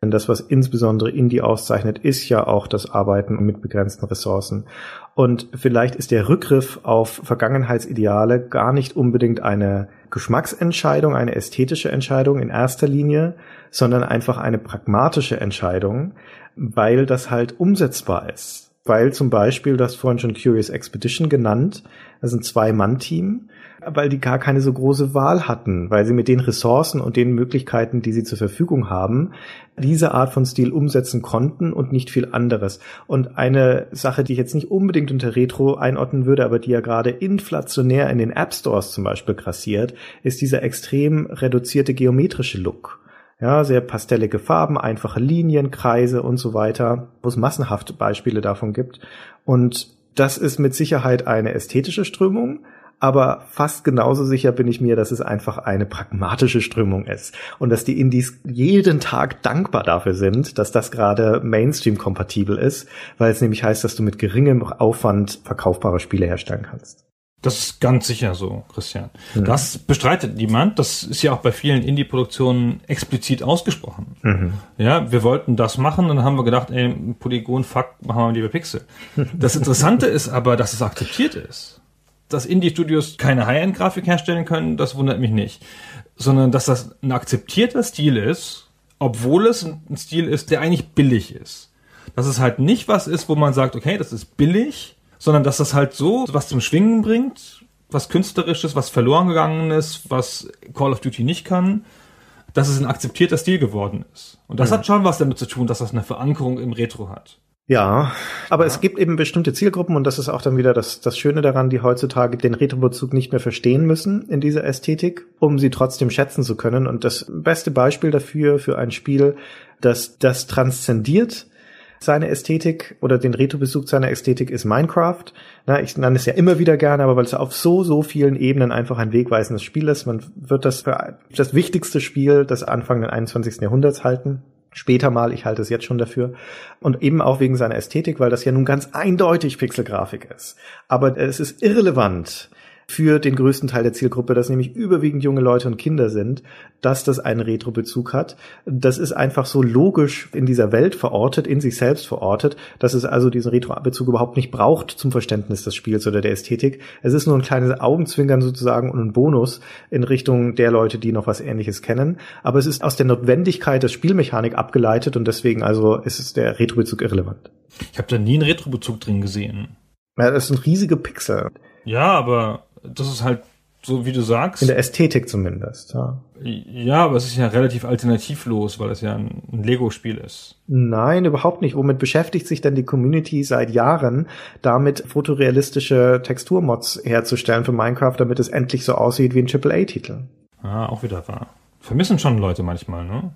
Denn das, was insbesondere Indie auszeichnet, ist ja auch das Arbeiten mit begrenzten Ressourcen. Und vielleicht ist der Rückgriff auf Vergangenheitsideale gar nicht unbedingt eine Geschmacksentscheidung, eine ästhetische Entscheidung in erster Linie, sondern einfach eine pragmatische Entscheidung, weil das halt umsetzbar ist. Weil zum Beispiel, du hast vorhin schon Curious Expedition genannt, das ist ein Zwei-Mann-Team, weil die gar keine so große Wahl hatten, weil sie mit den Ressourcen und den Möglichkeiten, die sie zur Verfügung haben, diese Art von Stil umsetzen konnten und nicht viel anderes. Und eine Sache, die ich jetzt nicht unbedingt unter Retro einordnen würde, aber die ja gerade inflationär in den App Stores zum Beispiel grassiert, ist dieser extrem reduzierte geometrische Look. Ja, sehr pastellige Farben, einfache Linien, Kreise und so weiter, wo es massenhaft Beispiele davon gibt. Und das ist mit Sicherheit eine ästhetische Strömung, aber fast genauso sicher bin ich mir, dass es einfach eine pragmatische Strömung ist und dass die Indies jeden Tag dankbar dafür sind, dass das gerade Mainstream-kompatibel ist, weil es nämlich heißt, dass du mit geringem Aufwand verkaufbare Spiele herstellen kannst. Das ist ganz sicher so, Christian. Das bestreitet niemand. Das ist ja auch bei vielen Indie-Produktionen explizit ausgesprochen. Ja, wir wollten das machen und dann haben wir gedacht, Polygon, fuck, machen wir lieber Pixel. Das Interessante ist aber, dass es akzeptiert ist. Dass Indie-Studios keine High-End-Grafik herstellen können, das wundert mich nicht. Sondern, dass das ein akzeptierter Stil ist, obwohl es ein Stil ist, der eigentlich billig ist. Dass es halt nicht was ist, wo man sagt, okay, das ist billig, sondern dass das halt so was zum Schwingen bringt, was Künstlerisches, was verloren gegangen ist, was Call of Duty nicht kann, dass es ein akzeptierter Stil geworden ist. Und das hat schon was damit zu tun, dass das eine Verankerung im Retro hat. Ja, aber es gibt eben bestimmte Zielgruppen und das ist auch dann wieder das Schöne daran, die heutzutage den Retro-Bezug nicht mehr verstehen müssen in dieser Ästhetik, um sie trotzdem schätzen zu können. Und das beste Beispiel dafür, für ein Spiel, das transzendiert seine Ästhetik oder den Retro-Bezug seiner Ästhetik, ist Minecraft. Na, ich nenne es ja immer wieder gerne, aber weil es auf so vielen Ebenen einfach ein wegweisendes Spiel ist. Man wird das für das wichtigste Spiel des Anfang des 21. Jahrhunderts halten. Später mal, ich halte es jetzt schon dafür. Und eben auch wegen seiner Ästhetik, weil das ja nun ganz eindeutig Pixelgrafik ist. Aber es ist irrelevant für den größten Teil der Zielgruppe, das nämlich überwiegend junge Leute und Kinder sind, dass das einen Retro-Bezug hat. Das ist einfach so logisch in dieser Welt verortet, in sich selbst verortet, dass es also diesen Retro-Bezug überhaupt nicht braucht zum Verständnis des Spiels oder der Ästhetik. Es ist nur ein kleines Augenzwinkern sozusagen und ein Bonus in Richtung der Leute, die noch was Ähnliches kennen. Aber es ist aus der Notwendigkeit der Spielmechanik abgeleitet und deswegen also ist der Retro-Bezug irrelevant. Ich habe da nie einen Retro-Bezug drin gesehen. Ja, das sind riesige Pixel. Ja, aber das ist halt so, wie du sagst. In der Ästhetik zumindest, ja. Ja, aber es ist ja relativ alternativlos, weil es ja ein Lego-Spiel ist. Nein, überhaupt nicht. Womit beschäftigt sich denn die Community seit Jahren, damit fotorealistische Texturmods herzustellen für Minecraft, damit es endlich so aussieht wie ein AAA-Titel? Ah, auch wieder wahr. Vermissen schon Leute manchmal, ne?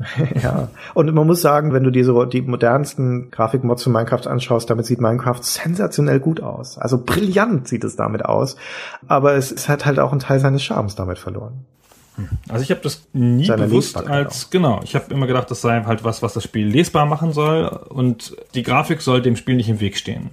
Ja, und man muss sagen, wenn du dir so die modernsten Grafikmods für Minecraft anschaust, damit sieht Minecraft sensationell gut aus. Also brillant sieht es damit aus. Aber es hat halt auch einen Teil seines Charmes damit verloren. Also ich habe das nie bewusst als, genau, ich habe immer gedacht, das sei halt was das Spiel lesbar machen soll und die Grafik soll dem Spiel nicht im Weg stehen.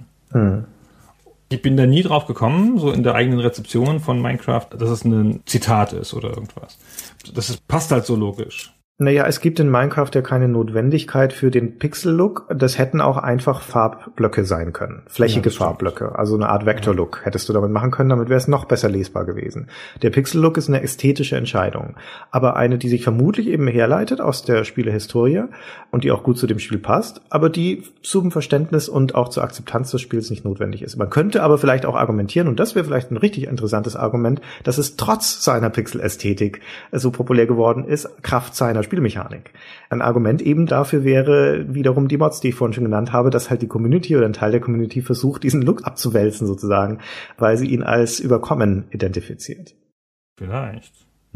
Ich bin da nie drauf gekommen, so in der eigenen Rezeption von Minecraft, dass es ein Zitat ist oder irgendwas. Passt halt so logisch. Naja, es gibt in Minecraft ja keine Notwendigkeit für den Pixel-Look. Das hätten auch einfach Farbblöcke sein können. Flächige Farbblöcke. Also eine Art Vektor-Look hättest du damit machen können. Damit wäre es noch besser lesbar gewesen. Der Pixel-Look ist eine ästhetische Entscheidung. Aber eine, die sich vermutlich eben herleitet aus der Spielehistorie und die auch gut zu dem Spiel passt, aber die zum Verständnis und auch zur Akzeptanz des Spiels nicht notwendig ist. Man könnte aber vielleicht auch argumentieren, und das wäre vielleicht ein richtig interessantes Argument, dass es trotz seiner Pixel-Ästhetik so populär geworden ist, Kraft seiner Spielmechanik. Ein Argument eben dafür wäre wiederum die Mods, die ich vorhin schon genannt habe, dass halt die Community oder ein Teil der Community versucht, diesen Look abzuwälzen sozusagen, weil sie ihn als überkommen identifiziert. Vielleicht.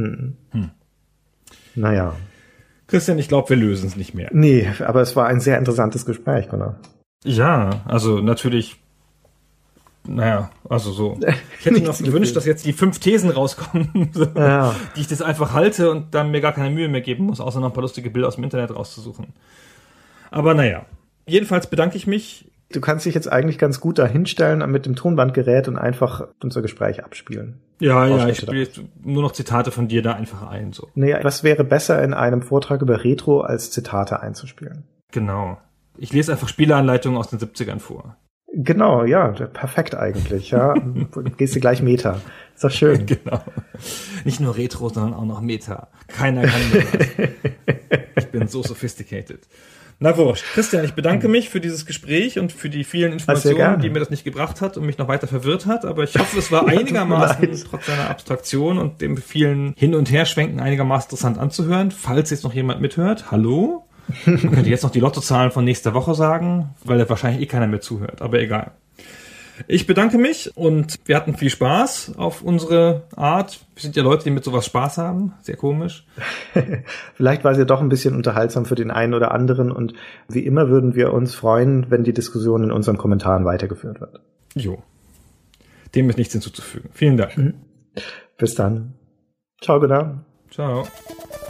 Naja. Christian, ich glaube, wir lösen es nicht mehr. Nee, aber es war ein sehr interessantes Gespräch, Gunnar. Ja, also natürlich. Naja, also so. Ich hätte mir noch gewünscht, dass jetzt die 5 Thesen rauskommen, die ich das einfach halte und dann mir gar keine Mühe mehr geben muss, außer noch ein paar lustige Bilder aus dem Internet rauszusuchen. Aber naja, jedenfalls bedanke ich mich Du kannst dich jetzt eigentlich ganz gut da hinstellen mit dem Tonbandgerät und einfach unser Gespräch abspielen. Ja, ich spiele nur noch Zitate von dir da einfach ein. So. Nee, was wäre besser in einem Vortrag über Retro, als Zitate einzuspielen? Genau. Ich lese einfach Spieleanleitungen aus den 70ern vor. Genau, ja, perfekt eigentlich, ja. Gehst du gleich Meta. Ist doch schön. Genau. Nicht nur Retro, sondern auch noch Meta. Keiner kann mir das. Ich bin so sophisticated. Na wurscht. Christian, ich bedanke mich für dieses Gespräch und für die vielen Informationen, die mir das nicht gebracht hat und mich noch weiter verwirrt hat. Aber ich hoffe, es war einigermaßen, trotz seiner Abstraktion und dem vielen Hin- und Herschwenken, einigermaßen interessant anzuhören. Falls jetzt noch jemand mithört, hallo? Man könnte jetzt noch die Lottozahlen von nächster Woche sagen, weil da wahrscheinlich keiner mehr zuhört, aber egal. Ich bedanke mich und wir hatten viel Spaß auf unsere Art. Wir sind ja Leute, die mit sowas Spaß haben. Sehr komisch. Vielleicht war es ja doch ein bisschen unterhaltsam für den einen oder anderen und wie immer würden wir uns freuen, wenn die Diskussion in unseren Kommentaren weitergeführt wird. Jo. Dem ist nichts hinzuzufügen. Vielen Dank. Bis dann. Ciao, Gunnar. Ciao.